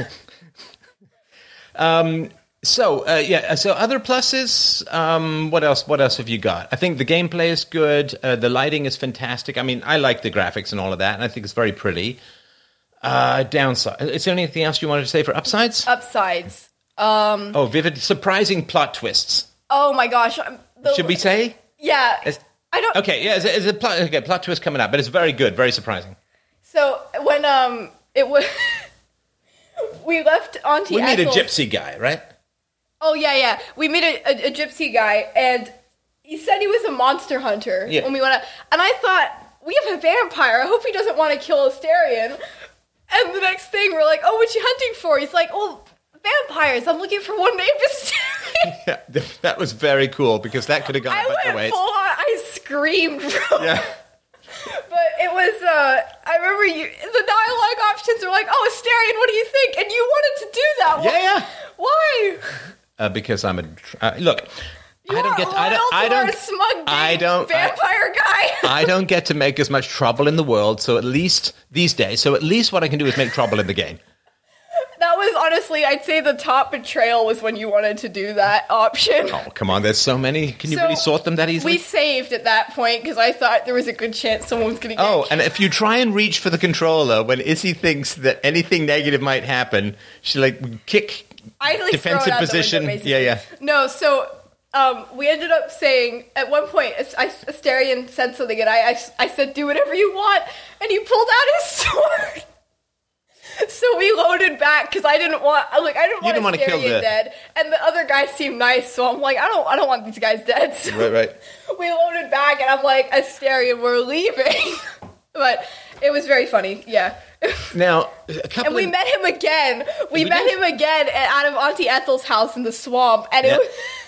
Speaker 1: um. So uh, yeah. So other pluses. Um. What else? What else have you got? I think the gameplay is good. Uh, the lighting is fantastic. I mean, I like the graphics and all of that, and I think it's very pretty. Uh, downside. Is there anything else you wanted to say for upsides?
Speaker 2: Upsides. Um.
Speaker 1: Oh, vivid, surprising plot twists.
Speaker 2: Oh my gosh. um, The,
Speaker 1: Should we say?
Speaker 2: Yeah.
Speaker 1: It's-
Speaker 2: I don't.
Speaker 1: Okay, yeah, it's a, it's a plot, okay, plot twist coming up, but it's very good, very surprising.
Speaker 2: So when um it was we left Auntie
Speaker 1: We meet a
Speaker 2: Ethel's-
Speaker 1: gypsy guy, right?
Speaker 2: Oh yeah, yeah. We meet a, a, a gypsy guy, and he said he was a monster hunter
Speaker 1: Yeah.
Speaker 2: when we went out. And I thought, we have a vampire. I hope he doesn't want to kill Astarion. And the next thing, we're like, oh, what you hunting for? He's like, oh, vampires. I'm looking for one named Astarion.
Speaker 1: Yeah, that was very cool because that could have gone
Speaker 2: I
Speaker 1: a bunch of
Speaker 2: went
Speaker 1: ways.
Speaker 2: full on. I screamed.
Speaker 1: Yeah.
Speaker 2: But it was, uh, I remember you, the dialogue options were like, oh, Asterion, what do you think? And you wanted to do that.
Speaker 1: Yeah, yeah.
Speaker 2: Why?
Speaker 1: Uh, because I'm a uh, look.
Speaker 2: You
Speaker 1: I don't
Speaker 2: are
Speaker 1: get. To, I don't. I
Speaker 2: loyal to
Speaker 1: don't.
Speaker 2: our smug
Speaker 1: I don't.
Speaker 2: vampire
Speaker 1: I,
Speaker 2: guy.
Speaker 1: I don't get to make as much trouble in the world. So at least these days. So at least what I can do is make trouble in the game.
Speaker 2: That was honestly, I'd say the top betrayal was when you wanted to do that option.
Speaker 1: Oh come on! There's so many. Can you
Speaker 2: So,
Speaker 1: really sort them that easily?
Speaker 2: We saved at that point because I thought there was a good chance someone was going to get
Speaker 1: Oh, and if you try and reach for the controller when Izzy thinks that anything negative might happen, she like kick
Speaker 2: I like
Speaker 1: defensive
Speaker 2: throw it out the
Speaker 1: position.
Speaker 2: window, basically.
Speaker 1: yeah, yeah.
Speaker 2: No, so um, we ended up saying at one point, As- I, Asterion said something, and I, I, I said, "Do whatever you want," and he pulled out his sword. So we loaded back because I didn't want, like, I didn't
Speaker 1: You
Speaker 2: want
Speaker 1: didn't want to kill
Speaker 2: Asterion
Speaker 1: the-
Speaker 2: dead, and the other guy seemed nice, so I'm like, I don't, I don't want these guys dead. So
Speaker 1: Right, right.
Speaker 2: we loaded back, and I'm like, Asterion, we're leaving. But it was very funny, yeah.
Speaker 1: Now, a couple
Speaker 2: And we
Speaker 1: of,
Speaker 2: met him again. We,
Speaker 1: We
Speaker 2: met
Speaker 1: did?
Speaker 2: him again at, out of Auntie Ethel's house in the swamp, and
Speaker 1: Yeah.
Speaker 2: it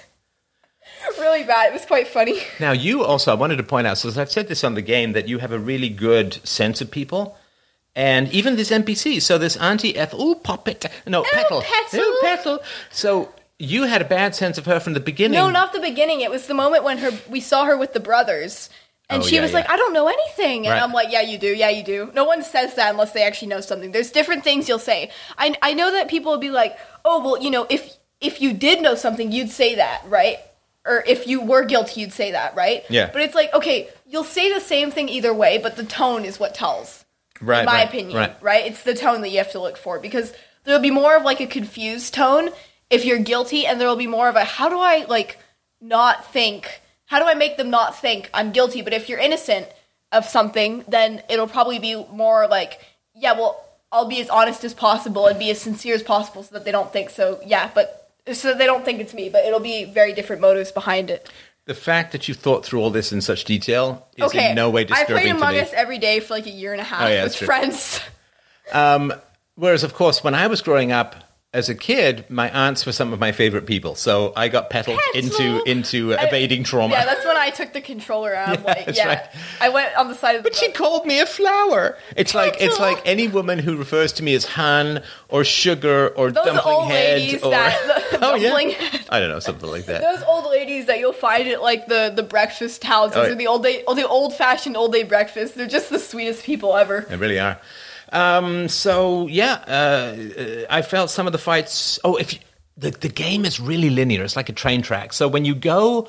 Speaker 2: was really bad. It was quite funny.
Speaker 1: Now, you also, I wanted to point out, so I've said this on the game, that you have a really good sense of people. And even this N P C, so this Auntie Ethel, ooh, Poppet, no, Petal.
Speaker 2: Petal.
Speaker 1: Ooh, Petal. So you had a bad sense of her from the beginning.
Speaker 2: No, not the beginning. It was the moment when her we saw her with the brothers. And
Speaker 1: Oh,
Speaker 2: she
Speaker 1: yeah,
Speaker 2: was
Speaker 1: yeah.
Speaker 2: like, I don't know anything. And
Speaker 1: Right.
Speaker 2: I'm like, yeah, you do. Yeah, you do. No one says that unless they actually know something. There's different things you'll say. I, I know that people will be like, oh, well, you know, if if you did know something, you'd say that, right? Or if you were guilty, you'd say that, right?
Speaker 1: Yeah.
Speaker 2: But it's like, okay, you'll say the same thing either way, but the tone is what tells.
Speaker 1: Right,
Speaker 2: in my
Speaker 1: right,
Speaker 2: opinion,
Speaker 1: right.
Speaker 2: right. It's the tone that you have to look for, because there'll be more of like a confused tone if you're guilty, and there'll be more of a, how do I like not think, how do I make them not think I'm guilty? But if you're innocent of something, then it'll probably be more like, yeah, well, I'll be as honest as possible and be as sincere as possible so that they don't think so. Yeah, but so they don't think it's me, but it'll be very different motives behind it.
Speaker 1: The fact that you thought through all this in such detail is
Speaker 2: Okay,
Speaker 1: in no way
Speaker 2: I
Speaker 1: disturbing
Speaker 2: played
Speaker 1: to
Speaker 2: Among
Speaker 1: me.
Speaker 2: Us every day for like a year and a half
Speaker 1: Oh, yeah,
Speaker 2: with
Speaker 1: that's true.
Speaker 2: friends.
Speaker 1: Um, whereas, of course, when I was growing up as a kid, my aunts were some of my favorite people. So I got petaled into
Speaker 2: Petal.
Speaker 1: into
Speaker 2: I-
Speaker 1: evading trauma.
Speaker 2: Yeah, that's when I took the controller out. I'm
Speaker 1: Yeah,
Speaker 2: like,
Speaker 1: that's
Speaker 2: yeah,
Speaker 1: right.
Speaker 2: I went on the side of the
Speaker 1: But she
Speaker 2: boat.
Speaker 1: called me a flower. It's like it's
Speaker 2: Petal.
Speaker 1: like any woman who refers to me as Han or Sugar or
Speaker 2: Those
Speaker 1: Dumpling
Speaker 2: old
Speaker 1: Head
Speaker 2: ladies
Speaker 1: or
Speaker 2: that- the
Speaker 1: oh yeah,
Speaker 2: Dumpling Head.
Speaker 1: I don't know, something like that.
Speaker 2: Those old ladies that you'll find at like the, the breakfast houses
Speaker 1: Oh, yeah.
Speaker 2: or the old day, or the old fashioned old day breakfast. They're just the sweetest people ever.
Speaker 1: They really are. Um, so yeah, uh, uh, I felt some of the fights. Oh, if you, the the game is really linear, it's like a train track. So when you go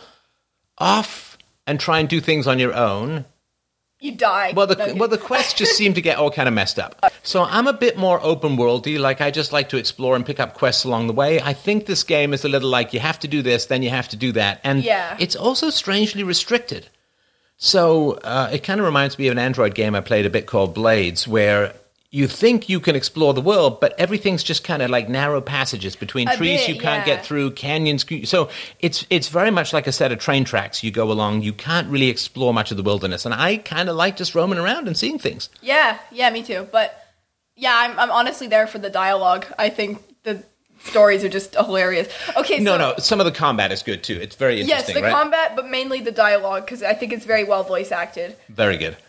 Speaker 1: off and try and do things on your own,
Speaker 2: You die.
Speaker 1: well, the
Speaker 2: No, I'm
Speaker 1: well the
Speaker 2: kidding.
Speaker 1: quests just seem to get all kind of messed up. So I'm a bit more open worldy. Like I just like to explore and pick up quests along the way. I think this game is a little like you have to do this, then you have to do that, and
Speaker 2: Yeah.
Speaker 1: it's also strangely restricted. So uh, it kind of reminds me of an Android game I played a bit called Blades, where you think you can explore the world, but everything's just kind of like narrow passages between
Speaker 2: A
Speaker 1: trees
Speaker 2: bit,
Speaker 1: you can't
Speaker 2: yeah.
Speaker 1: get through, canyons. So it's it's very much like a set of train tracks. You go along, you can't really explore much of the wilderness, and I kind of like just roaming around and seeing things.
Speaker 2: Yeah, yeah, me too. But yeah, I'm I'm honestly there for the dialogue. I think the stories are just hilarious. Okay, so
Speaker 1: No, no, some of the combat is good too. It's very
Speaker 2: yes,
Speaker 1: interesting,
Speaker 2: the
Speaker 1: right?
Speaker 2: combat, but mainly the dialogue because I think it's very well voice acted.
Speaker 1: Very good.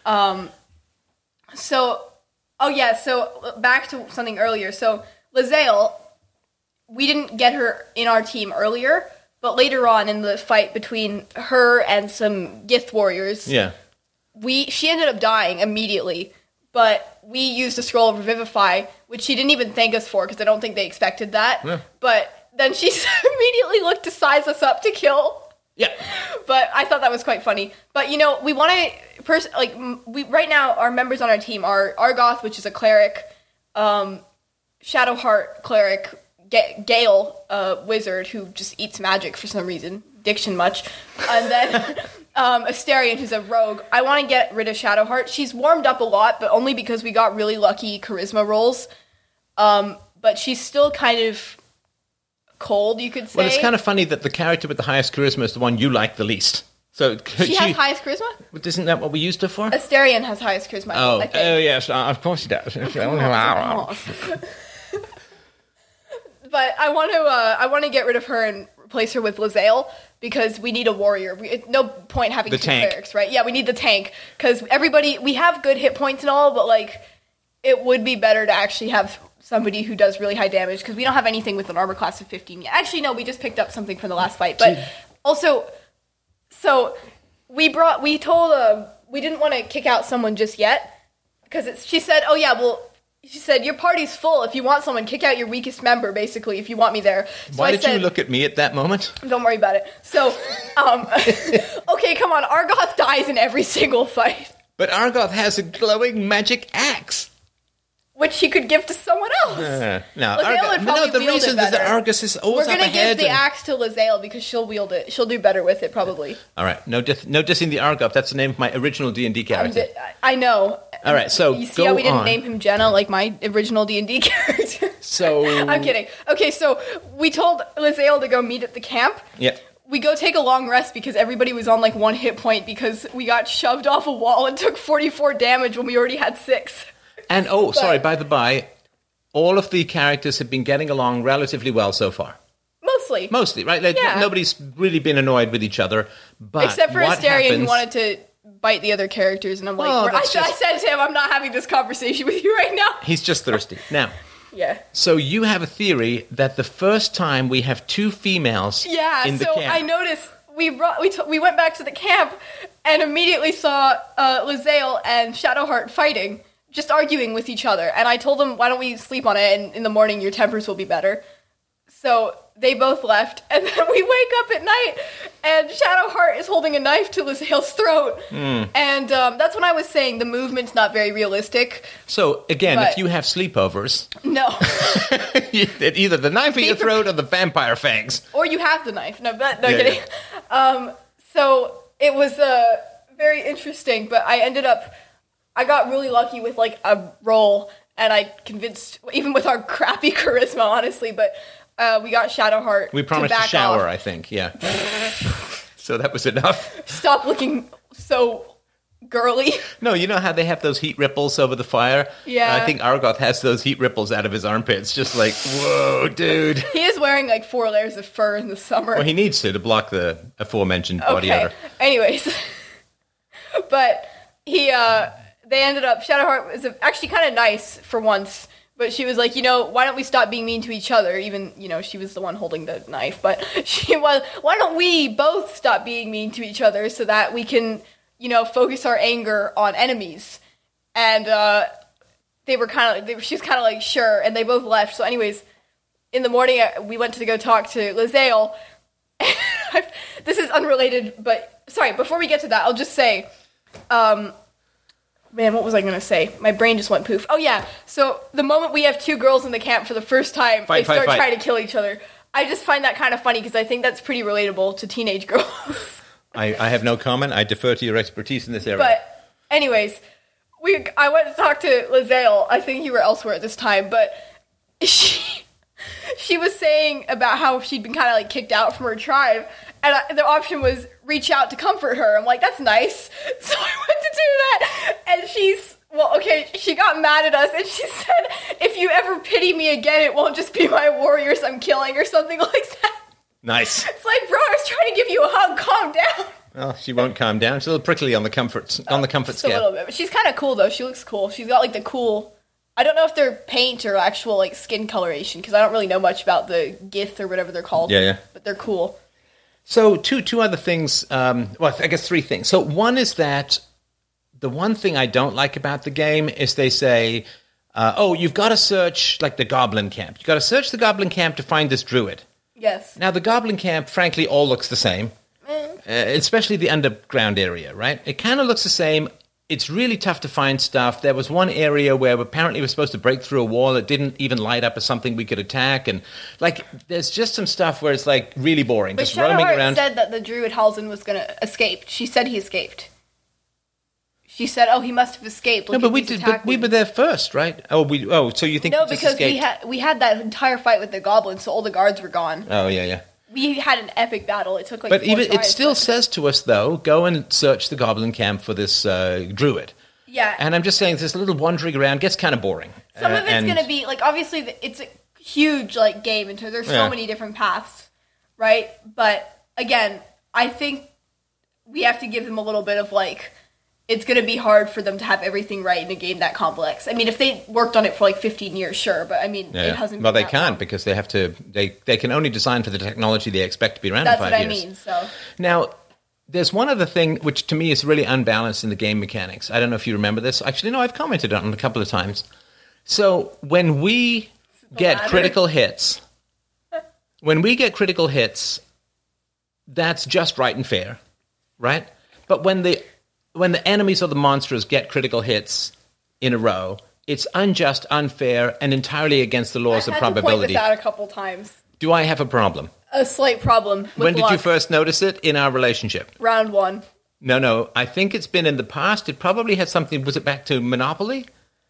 Speaker 2: So, oh yeah, so back to something earlier. So, Lae'zel, we didn't get her in our team earlier, but later on in the fight between her and some Gith warriors,
Speaker 1: yeah.
Speaker 2: we she ended up dying immediately, but we used a scroll of Revivify, which she didn't even thank us for because I don't think they expected that.
Speaker 1: Yeah.
Speaker 2: But then she immediately looked to size us up to kill.
Speaker 1: Yeah.
Speaker 2: But I thought that was quite funny. But you know, we want to pers- like m- we right now our members on our team are Argoth, which is a cleric, um, Shadowheart cleric, Ga- Gale, a wizard who just eats magic for some reason, diction much, and then um, Asterion, who's a rogue. I want to get rid of Shadowheart. She's warmed up a lot, but only because we got really lucky charisma rolls. Um, but she's still kind of cold, you could say.
Speaker 1: Well, it's kind of funny that the character with the highest charisma is the one you like the least. So could
Speaker 2: she has highest charisma.
Speaker 1: Isn't that what we used her for?
Speaker 2: Asterion has highest charisma.
Speaker 1: Oh,
Speaker 2: I think.
Speaker 1: oh yes, uh, of course he does.
Speaker 2: But I want to, uh, I want to get rid of her and replace her with Lae'zel because we need a warrior. We, it, no point having
Speaker 1: The
Speaker 2: two
Speaker 1: tank.
Speaker 2: clerics, right? Yeah, we need the tank because everybody we have good hit points and all, but like it would be better to actually have somebody who does really high damage because we don't have anything with an armor class of fifteen yet. Actually, no, we just picked up something from the last fight, but also, so we brought we told uh, we didn't want to kick out someone just yet because it's. She said, "Oh yeah, well." She said, your party's full. If you want someone, kick out your weakest member, basically, if you want me there. So
Speaker 1: Why
Speaker 2: I
Speaker 1: did
Speaker 2: said,
Speaker 1: you look at me at that moment?
Speaker 2: Don't worry about it. So, um, okay, come on. Argoth dies in every single fight,
Speaker 1: But Argoth has a glowing magic axe.
Speaker 2: which he could give to someone else.
Speaker 1: Uh, no,
Speaker 2: Lae'zel
Speaker 1: Argoth,
Speaker 2: would
Speaker 1: no,
Speaker 2: probably
Speaker 1: the
Speaker 2: wield
Speaker 1: reason
Speaker 2: it
Speaker 1: that the
Speaker 2: better.
Speaker 1: Argus is
Speaker 2: We're
Speaker 1: always up
Speaker 2: going to
Speaker 1: ahead.
Speaker 2: give the
Speaker 1: and-
Speaker 2: axe to Lae'zel because she'll wield it. She'll do better with it, probably.
Speaker 1: All right, no, dith- no dissing the Argoth. That's the name of my original D and D
Speaker 2: I'm
Speaker 1: character.
Speaker 2: di- I know.
Speaker 1: All right, so
Speaker 2: You see
Speaker 1: go
Speaker 2: how we didn't
Speaker 1: on.
Speaker 2: name him Jenna like my original D and D character?
Speaker 1: So
Speaker 2: I'm kidding. Okay, so we told Lae'zel to go meet at the camp.
Speaker 1: Yeah.
Speaker 2: We go take a long rest because everybody was on like one hit point because we got shoved off a wall and took forty-four damage when we already had six.
Speaker 1: And oh, sorry,
Speaker 2: But-
Speaker 1: by the by, all of the characters have been getting along relatively well so far.
Speaker 2: Mostly.
Speaker 1: Mostly, right? Like,
Speaker 2: Yeah.
Speaker 1: nobody's really been annoyed with each other. But
Speaker 2: Except for
Speaker 1: what
Speaker 2: Asterion, who
Speaker 1: happens-
Speaker 2: wanted to bite the other characters, and I'm like,
Speaker 1: Oh,
Speaker 2: we're- I,
Speaker 1: that's
Speaker 2: I
Speaker 1: just-
Speaker 2: said to him, I'm not having this conversation with you right now.
Speaker 1: He's just thirsty. Now,
Speaker 2: Yeah.
Speaker 1: so you have a theory that the first time we have two females
Speaker 2: Yeah,
Speaker 1: in the
Speaker 2: so
Speaker 1: camp.
Speaker 2: I noticed we brought, we, t- we went back to the camp and immediately saw uh, Lae'zel and Shadowheart fighting, just arguing with each other. And I told them, why don't we sleep on it, and in the morning your tempers will be better. So they both left, and then we wake up at night, and Shadowheart is holding a knife to Lae'zel's throat.
Speaker 1: Mm.
Speaker 2: And um, that's when I was saying the movement's not very realistic.
Speaker 1: So, again,
Speaker 2: But-
Speaker 1: if you have sleepovers,
Speaker 2: No.
Speaker 1: either the knife in your
Speaker 2: Sleep-
Speaker 1: throat or the vampire fangs.
Speaker 2: Or you have the knife. No, but, no
Speaker 1: Yeah,
Speaker 2: kidding. Um, so it was uh, very interesting, but I ended up, I got really lucky with like a roll, and I convinced, even with our crappy charisma, honestly, but uh, we got Shadowheart
Speaker 1: We promised
Speaker 2: to
Speaker 1: to
Speaker 2: back
Speaker 1: shower,
Speaker 2: off.
Speaker 1: I think, yeah. So that was enough.
Speaker 2: Stop looking so girly.
Speaker 1: No, you know how they have those heat ripples over the fire?
Speaker 2: Yeah.
Speaker 1: I think Argoth has those heat ripples out of his armpits, just like, whoa, dude.
Speaker 2: He is wearing like four layers of fur in the summer.
Speaker 1: Well, he needs to to block the aforementioned body odor.
Speaker 2: Anyways, but he, uh, they ended up, Shadowheart was actually kind of nice for once, but she was like, you know, why don't we stop being mean to each other? Even, you know, she was the one holding the knife, but she was, why don't we both stop being mean to each other so that we can, you know, focus our anger on enemies? And, uh, they were kind of, she was kind of like, sure, and they both left. So anyways, in the morning, uh, we went to go talk to Lae'zel. This is unrelated, but sorry, before we get to that, I'll just say, um, man, what was I going to say? My brain just went poof. Oh, yeah. So the moment we have two girls in the camp for the first time,
Speaker 1: Fight,
Speaker 2: they
Speaker 1: fight,
Speaker 2: start
Speaker 1: fight.
Speaker 2: trying to kill each other. I just find that kind of funny because I think that's pretty relatable to teenage girls.
Speaker 1: I, I have no comment. I defer to your expertise in this area.
Speaker 2: But anyways, we I went to talk to Lae'zel. I think you were elsewhere at this time, but she she was saying about how she'd been kind of like kicked out from her tribe, and I, the option was reach out to comfort her. I'm like, that's nice. So I went to do that, and she's well, okay. She got mad at us, and she said, "If you ever pity me again, it won't just be my warriors I'm killing, or something like that."
Speaker 1: Nice.
Speaker 2: It's like, bro, I was trying to give you a hug. Calm down.
Speaker 1: Well, she won't calm down. She's a little prickly on the comfort on the comfort
Speaker 2: Just a
Speaker 1: scale.
Speaker 2: little bit. But she's kind of cool, though. She looks cool. She's got, like, the cool... I don't know if they're paint or actual, like, skin coloration, because I don't really know much about the Gith or whatever they're called.
Speaker 1: Yeah, yeah.
Speaker 2: But they're cool.
Speaker 1: So two two other things. Um, well, I guess three things. So one is that the one thing I don't like about the game is they say, uh, "Oh, you've got to search like the Goblin Camp. You've got to search the Goblin Camp to find this druid."
Speaker 2: Yes.
Speaker 1: Now, the Goblin Camp, frankly, all looks the same, uh, especially the underground area, right? It kind of looks the same. It's really tough to find stuff. There was one area where apparently we're supposed to break through a wall. It didn't even light up as something we could attack. And, like, there's just some stuff where it's, like, really boring.
Speaker 2: But
Speaker 1: just roaming
Speaker 2: Shadowheart
Speaker 1: around.
Speaker 2: said that the druid Halsin was going to escape. She said he escaped. She said, oh, he must have escaped.
Speaker 1: No,
Speaker 2: Look
Speaker 1: but
Speaker 2: at
Speaker 1: we
Speaker 2: these
Speaker 1: did.
Speaker 2: attack
Speaker 1: But we were
Speaker 2: wounds."
Speaker 1: there first, right? Oh, we. Oh, so you think
Speaker 2: No,
Speaker 1: we just
Speaker 2: because we
Speaker 1: escaped?
Speaker 2: had, we had that entire fight with the goblins, so all the guards were gone.
Speaker 1: Oh, yeah, yeah.
Speaker 2: We had an epic battle. It took like
Speaker 1: But
Speaker 2: four
Speaker 1: even it
Speaker 2: tries,
Speaker 1: still
Speaker 2: but-
Speaker 1: says to us though, go and search the Goblin Camp for this uh, druid.
Speaker 2: Yeah.
Speaker 1: And I'm just saying, this little wandering around gets kind of boring.
Speaker 2: Some
Speaker 1: Uh,
Speaker 2: of it's
Speaker 1: and-
Speaker 2: going to be like obviously the- it's a huge like game, and so there's so
Speaker 1: Yeah.
Speaker 2: many different paths, right? But again, I think we have to give them a little bit of, like, it's going to be hard for them to have everything right in a game that complex. I mean, if they worked on it for, like, fifteen years, sure, but, I mean,
Speaker 1: Yeah.
Speaker 2: it hasn't
Speaker 1: Well,
Speaker 2: been
Speaker 1: they
Speaker 2: that
Speaker 1: can't
Speaker 2: long.
Speaker 1: because they have to. They they can only design for the technology they expect to be around
Speaker 2: That's
Speaker 1: in five
Speaker 2: what I
Speaker 1: years.
Speaker 2: mean, so...
Speaker 1: Now, there's one other thing which to me is really unbalanced in the game mechanics. I don't know if you remember this. Actually, no, I've commented on it a couple of times. So when we get
Speaker 2: ladder.
Speaker 1: critical hits, when we get critical hits, that's just right and fair, right? But when the when the enemies or the monsters get critical hits in a row, it's unjust, unfair, and entirely against the laws
Speaker 2: I've
Speaker 1: of
Speaker 2: had to point
Speaker 1: probability.
Speaker 2: this out a couple times.
Speaker 1: Do I have a problem?
Speaker 2: A slight problem with
Speaker 1: When did
Speaker 2: luck.
Speaker 1: you first notice it in our relationship?
Speaker 2: Round one.
Speaker 1: No, no. I think it's been in the past. It probably had something. Was it back to Monopoly?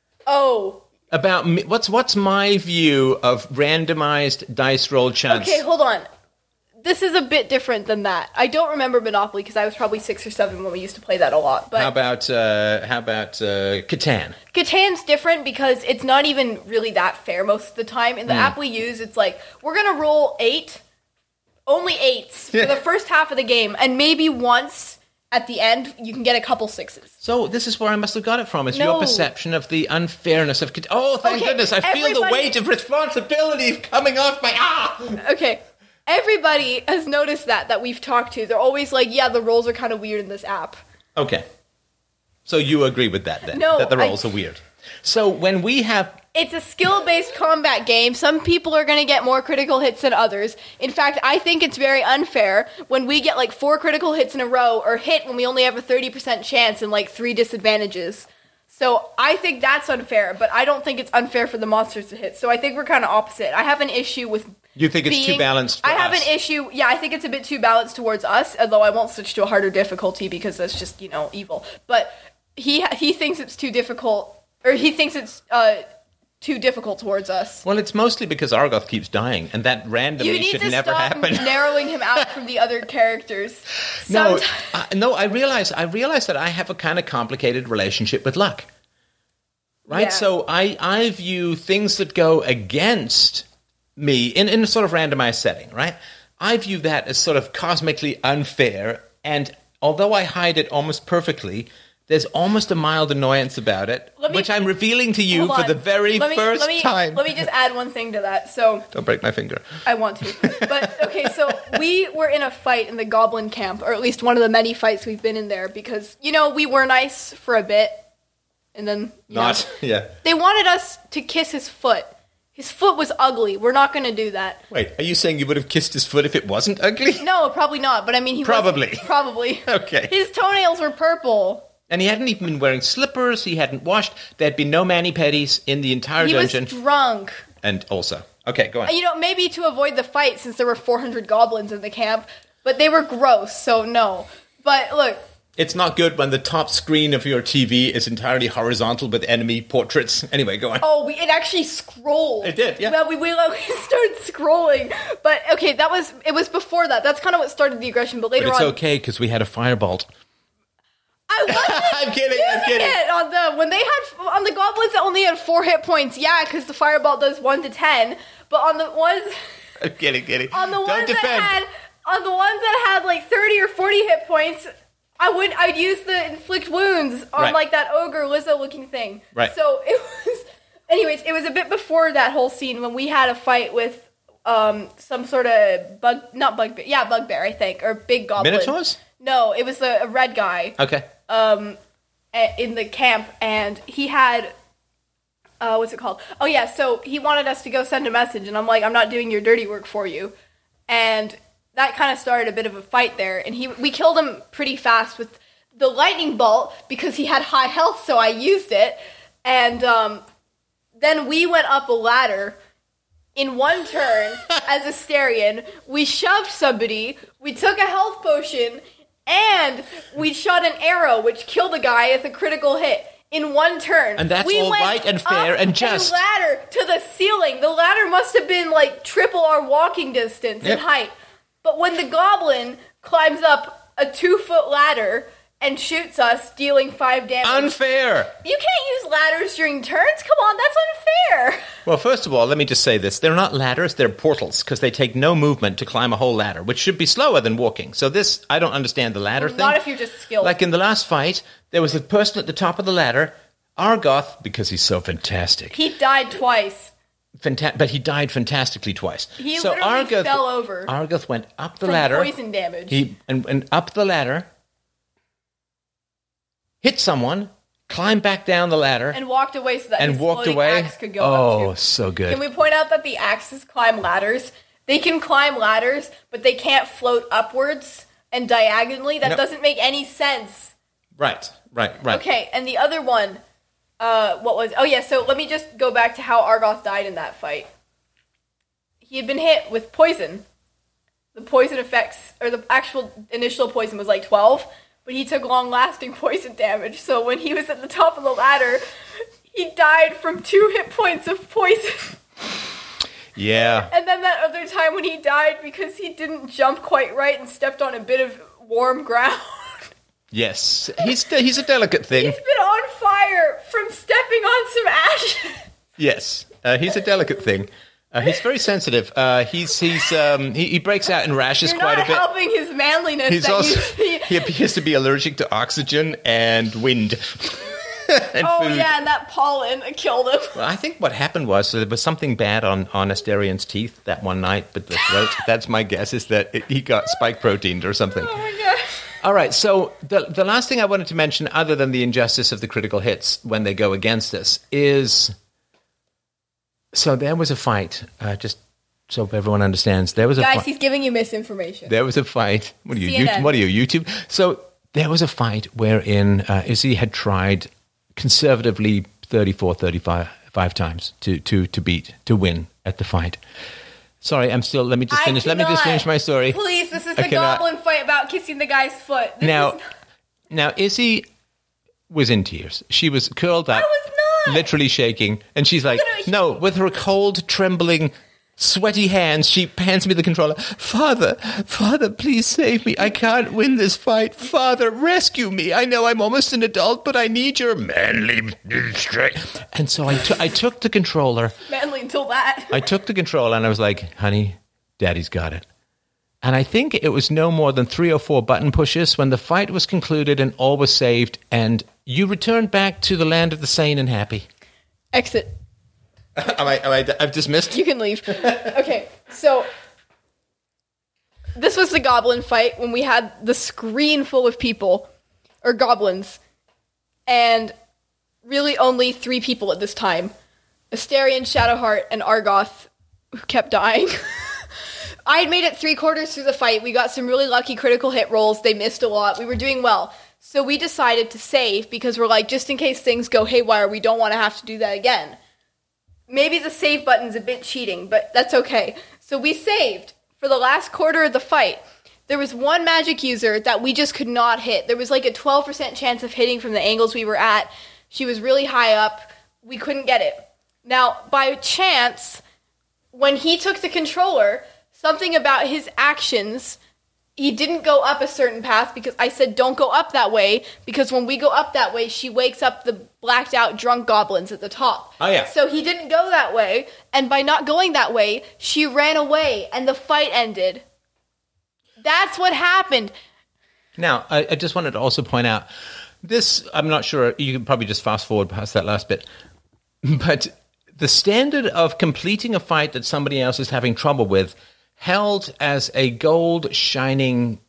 Speaker 2: Oh,
Speaker 1: About me, what's what's my view of randomized dice roll chance?
Speaker 2: okay, hold on. This is a bit different than that. I don't remember Monopoly because I was probably six or seven when we used to play that a lot. But
Speaker 1: How about uh, how about uh, Catan?
Speaker 2: Catan's different because it's not even really that fair most of the time. In the
Speaker 1: Hmm.
Speaker 2: app we use, it's like, we're going to roll eight, only eights for the first half of the game, and maybe once at the end you can get a couple sixes.
Speaker 1: So this is where I must have got it from. It's
Speaker 2: No.
Speaker 1: your perception of the unfairness of Catan. Oh, thank
Speaker 2: Okay,
Speaker 1: goodness! I feel the
Speaker 2: everybody-
Speaker 1: weight of responsibility coming off my ah.
Speaker 2: Okay. Everybody has noticed that, that we've talked to. They're always like, yeah, the rolls are kind of weird in this app.
Speaker 1: Okay. So you agree with that then?
Speaker 2: No,
Speaker 1: that the
Speaker 2: I-
Speaker 1: rolls are weird. So when we have
Speaker 2: It's a skill-based combat game. Some people are going to get more critical hits than others. In fact, I think it's very unfair when we get like four critical hits in a row or hit when we only have a thirty percent chance and like three disadvantages. So I think that's unfair, but I don't think it's unfair for the monsters to hit. So I think we're kind of opposite. I have an issue with
Speaker 1: You think it's too
Speaker 2: being-
Speaker 1: balanced for
Speaker 2: I have
Speaker 1: us?
Speaker 2: an issue. Yeah, I think it's a bit too balanced towards us, although I won't switch to a harder difficulty because that's just, you know, evil. But he he thinks it's too difficult, or he thinks it's uh, too difficult towards us.
Speaker 1: Well, it's mostly because Argoth keeps dying, and that randomly
Speaker 2: You need
Speaker 1: should
Speaker 2: to
Speaker 1: never
Speaker 2: stop
Speaker 1: happen.
Speaker 2: narrowing him out from the other characters.
Speaker 1: No,
Speaker 2: Somet-
Speaker 1: uh, no, I realize I realize that I have a kind of complicated relationship with luck. Right?
Speaker 2: Yeah.
Speaker 1: So I, I view things that go against me in, in a sort of randomized setting, right? I view that as sort of cosmically unfair, and although I hide it almost perfectly, there's almost a mild annoyance about it,
Speaker 2: Let me-
Speaker 1: which I'm revealing to you
Speaker 2: Hold
Speaker 1: for the
Speaker 2: on.
Speaker 1: very
Speaker 2: Let me-
Speaker 1: first
Speaker 2: let me,
Speaker 1: time.
Speaker 2: Let me just add one thing to that. So
Speaker 1: Don't break my finger.
Speaker 2: I want to. But, okay, so we were in a fight in the Goblin Camp, or at least one of the many fights we've been in there, because, you know, we were nice for a bit, and then, you know,
Speaker 1: Not, yeah.
Speaker 2: they wanted us to kiss his foot. His foot was ugly. We're not going to do that.
Speaker 1: Wait, are you saying you would have kissed his foot if it wasn't ugly?
Speaker 2: No, probably not, but I mean, he
Speaker 1: Probably.
Speaker 2: was... Probably.
Speaker 1: Okay.
Speaker 2: His toenails were purple.
Speaker 1: And he hadn't even been wearing slippers, he hadn't washed, there'd been no mani-pedis in the entire
Speaker 2: He
Speaker 1: dungeon.
Speaker 2: was drunk.
Speaker 1: And also, okay, go on.
Speaker 2: And, you know, maybe to avoid the fight, since there were four hundred goblins in the camp, but they were gross, so no. But, look...
Speaker 1: It's not good when the top screen of your T V is entirely horizontal with enemy portraits. Anyway, go on.
Speaker 2: Oh, we, it actually scrolled.
Speaker 1: It did, yeah.
Speaker 2: Well, we, we, like, we started scrolling. But, okay, that was... It was before that. That's kind of what started the aggression, but later
Speaker 1: but it's
Speaker 2: on...
Speaker 1: okay, because we had a firebolt.
Speaker 2: I wasn't
Speaker 1: I'm kidding, I'm
Speaker 2: using
Speaker 1: kidding.
Speaker 2: it on the... When they had... On the goblins that only had four hit points, yeah, because the fireball does one to ten. But on the ones...
Speaker 1: I'm kidding, kidding.
Speaker 2: On the
Speaker 1: Don't
Speaker 2: ones
Speaker 1: defend.
Speaker 2: that had... On the ones that had, like, thirty or forty hit points... I would, I'd use the inflict wounds on,
Speaker 1: Right.
Speaker 2: like, that ogre Lizzo-looking thing.
Speaker 1: Right.
Speaker 2: So, it was... Anyways, it was a bit before that whole scene when we had a fight with um, some sort of bug... Not bugbear. Yeah, bugbear, I think. Or big goblin.
Speaker 1: Minotaurs?
Speaker 2: No, it was a, a red guy
Speaker 1: Okay.
Speaker 2: um, a- in the camp, and he had... Uh, what's it called? Oh, yeah, so he wanted us to go send a message, and I'm like, I'm not doing your dirty work for you. And... that kind of started a bit of a fight there, and he we killed him pretty fast with the lightning bolt because he had high health, so I used it. And um, then we went up a ladder in one turn as Asterion. We shoved somebody, we took a health potion, and we shot an arrow, which killed a guy with a critical hit. In one turn.
Speaker 1: And that's
Speaker 2: we
Speaker 1: all
Speaker 2: went
Speaker 1: right and fair
Speaker 2: up
Speaker 1: and just.
Speaker 2: a ladder to the ceiling. The ladder must have been like triple our walking distance
Speaker 1: Yep.
Speaker 2: in height. But when the goblin climbs up a two-foot ladder and shoots us, dealing five damage...
Speaker 1: Unfair.
Speaker 2: You can't use ladders during turns? Come on, that's unfair.
Speaker 1: Well, first of all, let me just say this. They're not ladders, they're portals, because they take no movement to climb a whole ladder, which should be slower than walking. So this, I don't understand the ladder
Speaker 2: Well,
Speaker 1: thing.
Speaker 2: not if you're just skilled.
Speaker 1: Like in the last fight, there was a person at the top of the ladder, Argoth, because he's so fantastic.
Speaker 2: He died twice.
Speaker 1: Fanta- but he died fantastically twice.
Speaker 2: He
Speaker 1: so
Speaker 2: literally
Speaker 1: Argoth,
Speaker 2: fell over.
Speaker 1: Argoth went up the
Speaker 2: from
Speaker 1: ladder.
Speaker 2: poison damage.
Speaker 1: He and, and up the ladder, hit someone, climbed back down the ladder,
Speaker 2: and walked away so that
Speaker 1: and
Speaker 2: his
Speaker 1: walked
Speaker 2: floating
Speaker 1: away.
Speaker 2: axe could go
Speaker 1: oh,
Speaker 2: up too.
Speaker 1: so good.
Speaker 2: Can we point out that the axes climb ladders? They can climb ladders, but they can't float upwards and diagonally. That
Speaker 1: Nope.
Speaker 2: doesn't make any sense.
Speaker 1: Right, right, right.
Speaker 2: Okay, and the other one, uh, what was... Oh, yeah, so let me just go back to how Argoth died in that fight. He had been hit with poison. The poison effects, or the actual initial poison was like twelve, but he took long-lasting poison damage. So when he was at the top of the ladder, he died from two hit points of poison.
Speaker 1: Yeah.
Speaker 2: And then that other time when he died because he didn't jump quite right and stepped on a bit of warm ground.
Speaker 1: Yes. He's he's a delicate thing.
Speaker 2: He's been on fire from stepping on some ashes.
Speaker 1: Yes. Uh, he's a delicate thing. Uh, he's very sensitive. Uh, he's he's um, he, he breaks out in rashes
Speaker 2: You're
Speaker 1: quite
Speaker 2: not
Speaker 1: a bit.
Speaker 2: helping his manliness.
Speaker 1: He's
Speaker 2: that
Speaker 1: also
Speaker 2: you see.
Speaker 1: he appears to be allergic to oxygen and wind. and
Speaker 2: Oh
Speaker 1: food.
Speaker 2: yeah, and that pollen killed him.
Speaker 1: Well, I think what happened was there was something bad on, on Asterian's teeth that one night, but the throat, that's my guess, is that it, he got spike proteined or something.
Speaker 2: Oh my gosh.
Speaker 1: All right, so the the last thing I wanted to mention, other than the injustice of the critical hits when they go against us, is... So there was a fight, uh, just so everyone understands, there was a
Speaker 2: Guys,
Speaker 1: fight.
Speaker 2: he's giving you misinformation.
Speaker 1: There was a fight. What are you?
Speaker 2: C N N.
Speaker 1: You, what are you? YouTube? So there was a fight wherein uh, Izzy had tried conservatively thirty-four, thirty-five five times to, to, to beat, to win at the fight. Sorry, I'm still. Let me just
Speaker 2: I
Speaker 1: finish. Let me just
Speaker 2: cannot.
Speaker 1: finish my story.
Speaker 2: Please, this is
Speaker 1: I
Speaker 2: the
Speaker 1: cannot.
Speaker 2: goblin fight about kissing the guy's foot. This
Speaker 1: Now,
Speaker 2: is not-
Speaker 1: now Izzy was in tears. She was curled up,
Speaker 2: I was not.
Speaker 1: literally shaking, and she's like,
Speaker 2: No, no, she-
Speaker 1: "No!" With her cold, trembling, sweaty hands, she hands me the controller. Father, Father, please save me. I can't win this fight. Father, rescue me. I know I'm almost an adult, but I need your manly strength. And so I, t- I took the controller.
Speaker 2: manly until that.
Speaker 1: I took the controller and I was like, honey, Daddy's got it. And I think it was no more than three or four button pushes when the fight was concluded and all was saved, and you returned back to the land of the sane and happy.
Speaker 2: Exit.
Speaker 1: am I, am I, I've dismissed?
Speaker 2: You can leave. Okay, so this was the goblin fight when we had the screen full of people, or goblins, and really only three people at this time. Asterion, Shadowheart, and Argoth, who kept dying. I had made it three quarters through the fight. We got some really lucky critical hit rolls. They missed a lot. We were doing well. So we decided to save because we're like, just in case things go haywire, we don't want to have to do that again. Maybe the save button's a bit cheating, but that's okay. So we saved for the last quarter of the fight. There was one magic user that we just could not hit. There was like a twelve percent chance of hitting from the angles we were at. She was really high up. We couldn't get it. Now, by chance, when he took the controller, something about his actions, he didn't go up a certain path because I said don't go up that way, because when we go up that way, she wakes up the blacked out drunk goblins at the top.
Speaker 1: Oh, yeah.
Speaker 2: So he didn't go that way, and by not going that way, she ran away, and the fight ended. That's what happened.
Speaker 1: Now, I, I just wanted to also point out, this, I'm not sure, you can probably just fast forward past that last bit, but the standard of completing a fight that somebody else is having trouble with, held as a gold, shining,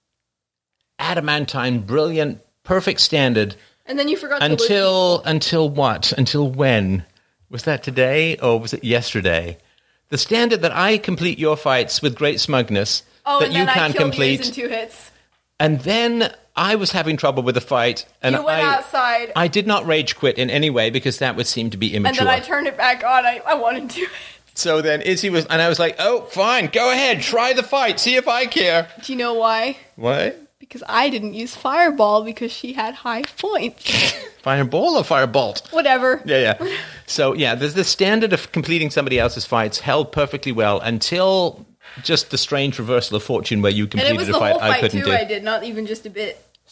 Speaker 1: adamantine, brilliant, perfect standard
Speaker 2: And then you forgot to loot
Speaker 1: until until what? Until when? Was that today or was it yesterday? The standard that I complete your fights with great smugness
Speaker 2: Oh,
Speaker 1: that
Speaker 2: and
Speaker 1: you
Speaker 2: then I
Speaker 1: can't
Speaker 2: killed
Speaker 1: complete,
Speaker 2: yours in two hits.
Speaker 1: and then I was having trouble with the fight, and
Speaker 2: You went
Speaker 1: I
Speaker 2: outside.
Speaker 1: I did not rage quit in any way because that would seem to be
Speaker 2: And
Speaker 1: immature.
Speaker 2: then I turned it back on. I, I wanted to.
Speaker 1: So then Izzy was, and I was like, "Oh, fine, go ahead, try the fight, see if I care."
Speaker 2: Do you know why?
Speaker 1: What?
Speaker 2: Because I didn't use Fireball because she had high points.
Speaker 1: Fireball or firebolt?
Speaker 2: Whatever.
Speaker 1: Yeah, yeah. So yeah, there's the standard of completing somebody else's fights held perfectly well until just the strange reversal of fortune where you
Speaker 2: And
Speaker 1: completed
Speaker 2: it was
Speaker 1: a
Speaker 2: the
Speaker 1: fight
Speaker 2: whole
Speaker 1: I
Speaker 2: fight
Speaker 1: couldn't
Speaker 2: too
Speaker 1: do.
Speaker 2: I did, not even just a bit.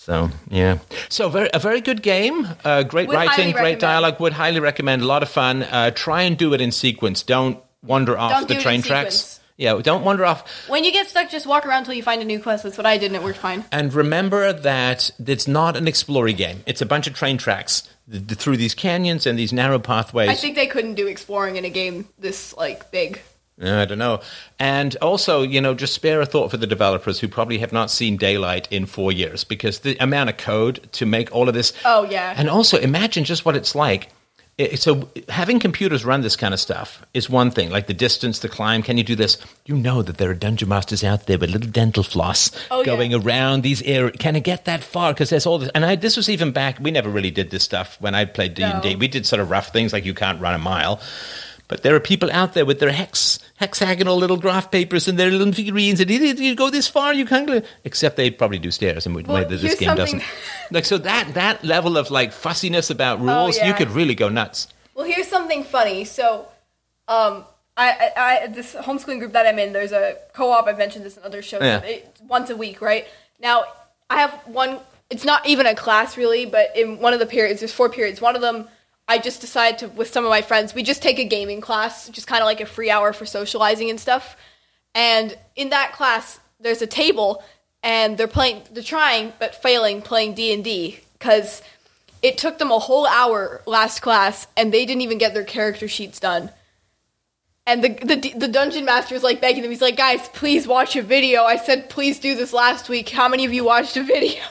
Speaker 1: So, yeah. So, very, a very good game. Uh, great
Speaker 2: Would
Speaker 1: writing,
Speaker 2: highly
Speaker 1: great
Speaker 2: recommend.
Speaker 1: dialogue. Would highly recommend. A lot of fun. Uh, try and do it in sequence. Don't wander off
Speaker 2: Don't
Speaker 1: the
Speaker 2: do it
Speaker 1: train
Speaker 2: in
Speaker 1: tracks.
Speaker 2: sequence.
Speaker 1: Yeah, don't wander off.
Speaker 2: When you get stuck, just walk around until you find a new quest. That's what I did, and it worked fine.
Speaker 1: And remember that it's not an exploring game. It's a bunch of train tracks th- th- through these canyons and these narrow pathways.
Speaker 2: I think they couldn't do exploring in a game this like big.
Speaker 1: I don't know. And also, you know, just spare a thought for the developers who probably have not seen daylight in four years because the amount of code to make all of this.
Speaker 2: Oh, yeah.
Speaker 1: And also imagine just what it's like. It, so having computers run this kind of stuff is one thing, like the distance, the climb. Can you do this? You know that there are dungeon masters out there with little dental floss
Speaker 2: oh,
Speaker 1: going
Speaker 2: yeah.
Speaker 1: around these areas. Can it get that far? Because there's all this. And I, this was even back, we never really did this stuff when I played D and D.
Speaker 2: No.
Speaker 1: We did sort of rough things like you can't run a mile. But there are people out there with their hex, hexagonal little graph papers and their little figurines, and you go this far, you can't go. Except they probably do stairs, and
Speaker 2: Well,
Speaker 1: this
Speaker 2: here's
Speaker 1: game
Speaker 2: something-
Speaker 1: doesn't. Like so, that that level of like fussiness about rules,
Speaker 2: yeah.
Speaker 1: you could really go nuts.
Speaker 2: Well, here's something funny. So, um, I, I, I this homeschooling group that I'm in, there's a co-op. I've mentioned this in other shows.
Speaker 1: Yeah.
Speaker 2: It's once a week, right? Now, I have one. It's not even a class really, but in one of the periods, there's four periods. One of them, I just decided to, with some of my friends, we just take a gaming class, just kind of like a free hour for socializing and stuff. And in that class, there's a table, and they're playing, they're trying but failing playing D and D because it took them a whole hour last class, and they didn't even get their character sheets done. And the the the dungeon master is like begging them. He's like, "Guys, please watch a video. I said please do this last week. How many of you watched a video?"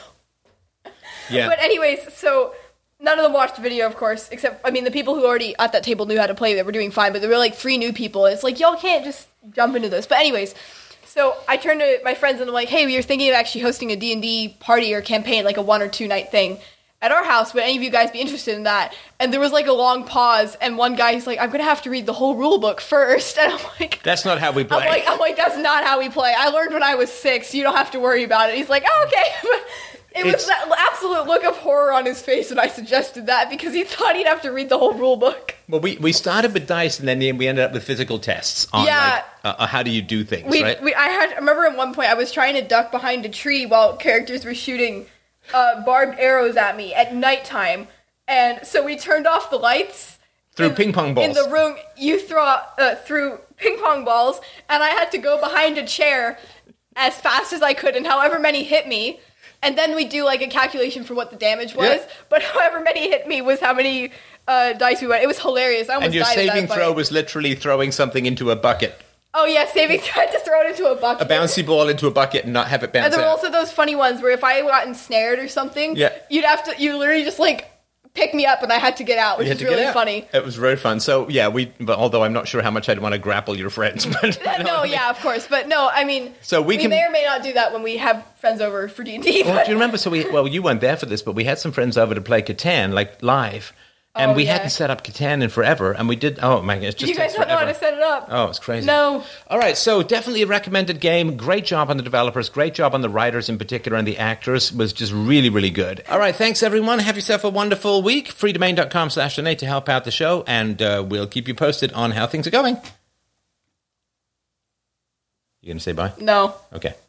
Speaker 1: Yeah.
Speaker 2: But anyways, so none of them watched the video, of course, except, I mean, the people who already at that table knew how to play, they were doing fine, but there were like three new people, and it's like, y'all can't just jump into this. But anyways, so I turned to my friends and I'm like, hey, we were thinking of actually hosting a D and D party or campaign, like a one or two night thing at our house. Would any of you guys be interested in that? And there was like a long pause, and one guy, he's like, I'm going to have to read the whole rule book first. And I'm like...
Speaker 1: That's not how we play.
Speaker 2: I'm like, I'm like, that's not how we play. I learned when I was six. You don't have to worry about it. He's like, oh, okay. It was
Speaker 1: It's-
Speaker 2: that absolute look of horror on his face when I suggested that because he thought he'd have to read the whole rule book.
Speaker 1: Well, we, we started with dice, and then we ended up with physical tests on
Speaker 2: Yeah.
Speaker 1: like, uh, how do you do things,
Speaker 2: We,
Speaker 1: right?
Speaker 2: we, I had. I remember at one point I was trying to duck behind a tree while characters were shooting uh, barbed arrows at me at nighttime, and so we turned off the lights.
Speaker 1: Through
Speaker 2: in,
Speaker 1: ping pong balls.
Speaker 2: in the room. You throw uh, through ping pong balls, and I had to go behind a chair as fast as I could, and however many hit me. And then we do like a calculation for what the damage was,
Speaker 1: Yeah.
Speaker 2: but however many hit me was how many uh, dice we went. It was hilarious. I almost
Speaker 1: And your
Speaker 2: died in
Speaker 1: saving
Speaker 2: that
Speaker 1: throw
Speaker 2: fight.
Speaker 1: was literally throwing something into a bucket.
Speaker 2: Oh yeah, saving throw. I had to throw it into a bucket.
Speaker 1: A bouncy ball into a bucket and not have it bounce
Speaker 2: And there were
Speaker 1: out.
Speaker 2: also those funny ones where if I got ensnared or something,
Speaker 1: Yeah.
Speaker 2: you'd have to, you literally just like pick me up and I had to get out, which
Speaker 1: You
Speaker 2: is
Speaker 1: had to get
Speaker 2: really
Speaker 1: out.
Speaker 2: funny.
Speaker 1: It was very fun. So yeah, we. But although I'm not sure how much I'd want to grapple your friends, but
Speaker 2: No, yeah, of course, but no, I mean,
Speaker 1: So we
Speaker 2: we
Speaker 1: can-
Speaker 2: may or may not do that when we have friends over for D and D.
Speaker 1: Well, do you remember? So we. Well, you weren't there for this, but we had some friends over to play Catan, like live, and
Speaker 2: Oh,
Speaker 1: we
Speaker 2: yeah.
Speaker 1: hadn't set up Catan in forever, and we did. Oh my god, it just
Speaker 2: You guys
Speaker 1: takes
Speaker 2: don't know how
Speaker 1: forever.
Speaker 2: to set it up.
Speaker 1: Oh, it's crazy.
Speaker 2: No.
Speaker 1: All right, so definitely a recommended game. Great job on the developers. Great job on the writers in particular, and the actors was just really, really good. All right, thanks everyone. Have yourself a wonderful week. freedomain.com slash donate to help out the show, and uh, we'll keep you posted on how things are going. You going to say bye?
Speaker 2: No.
Speaker 1: Okay.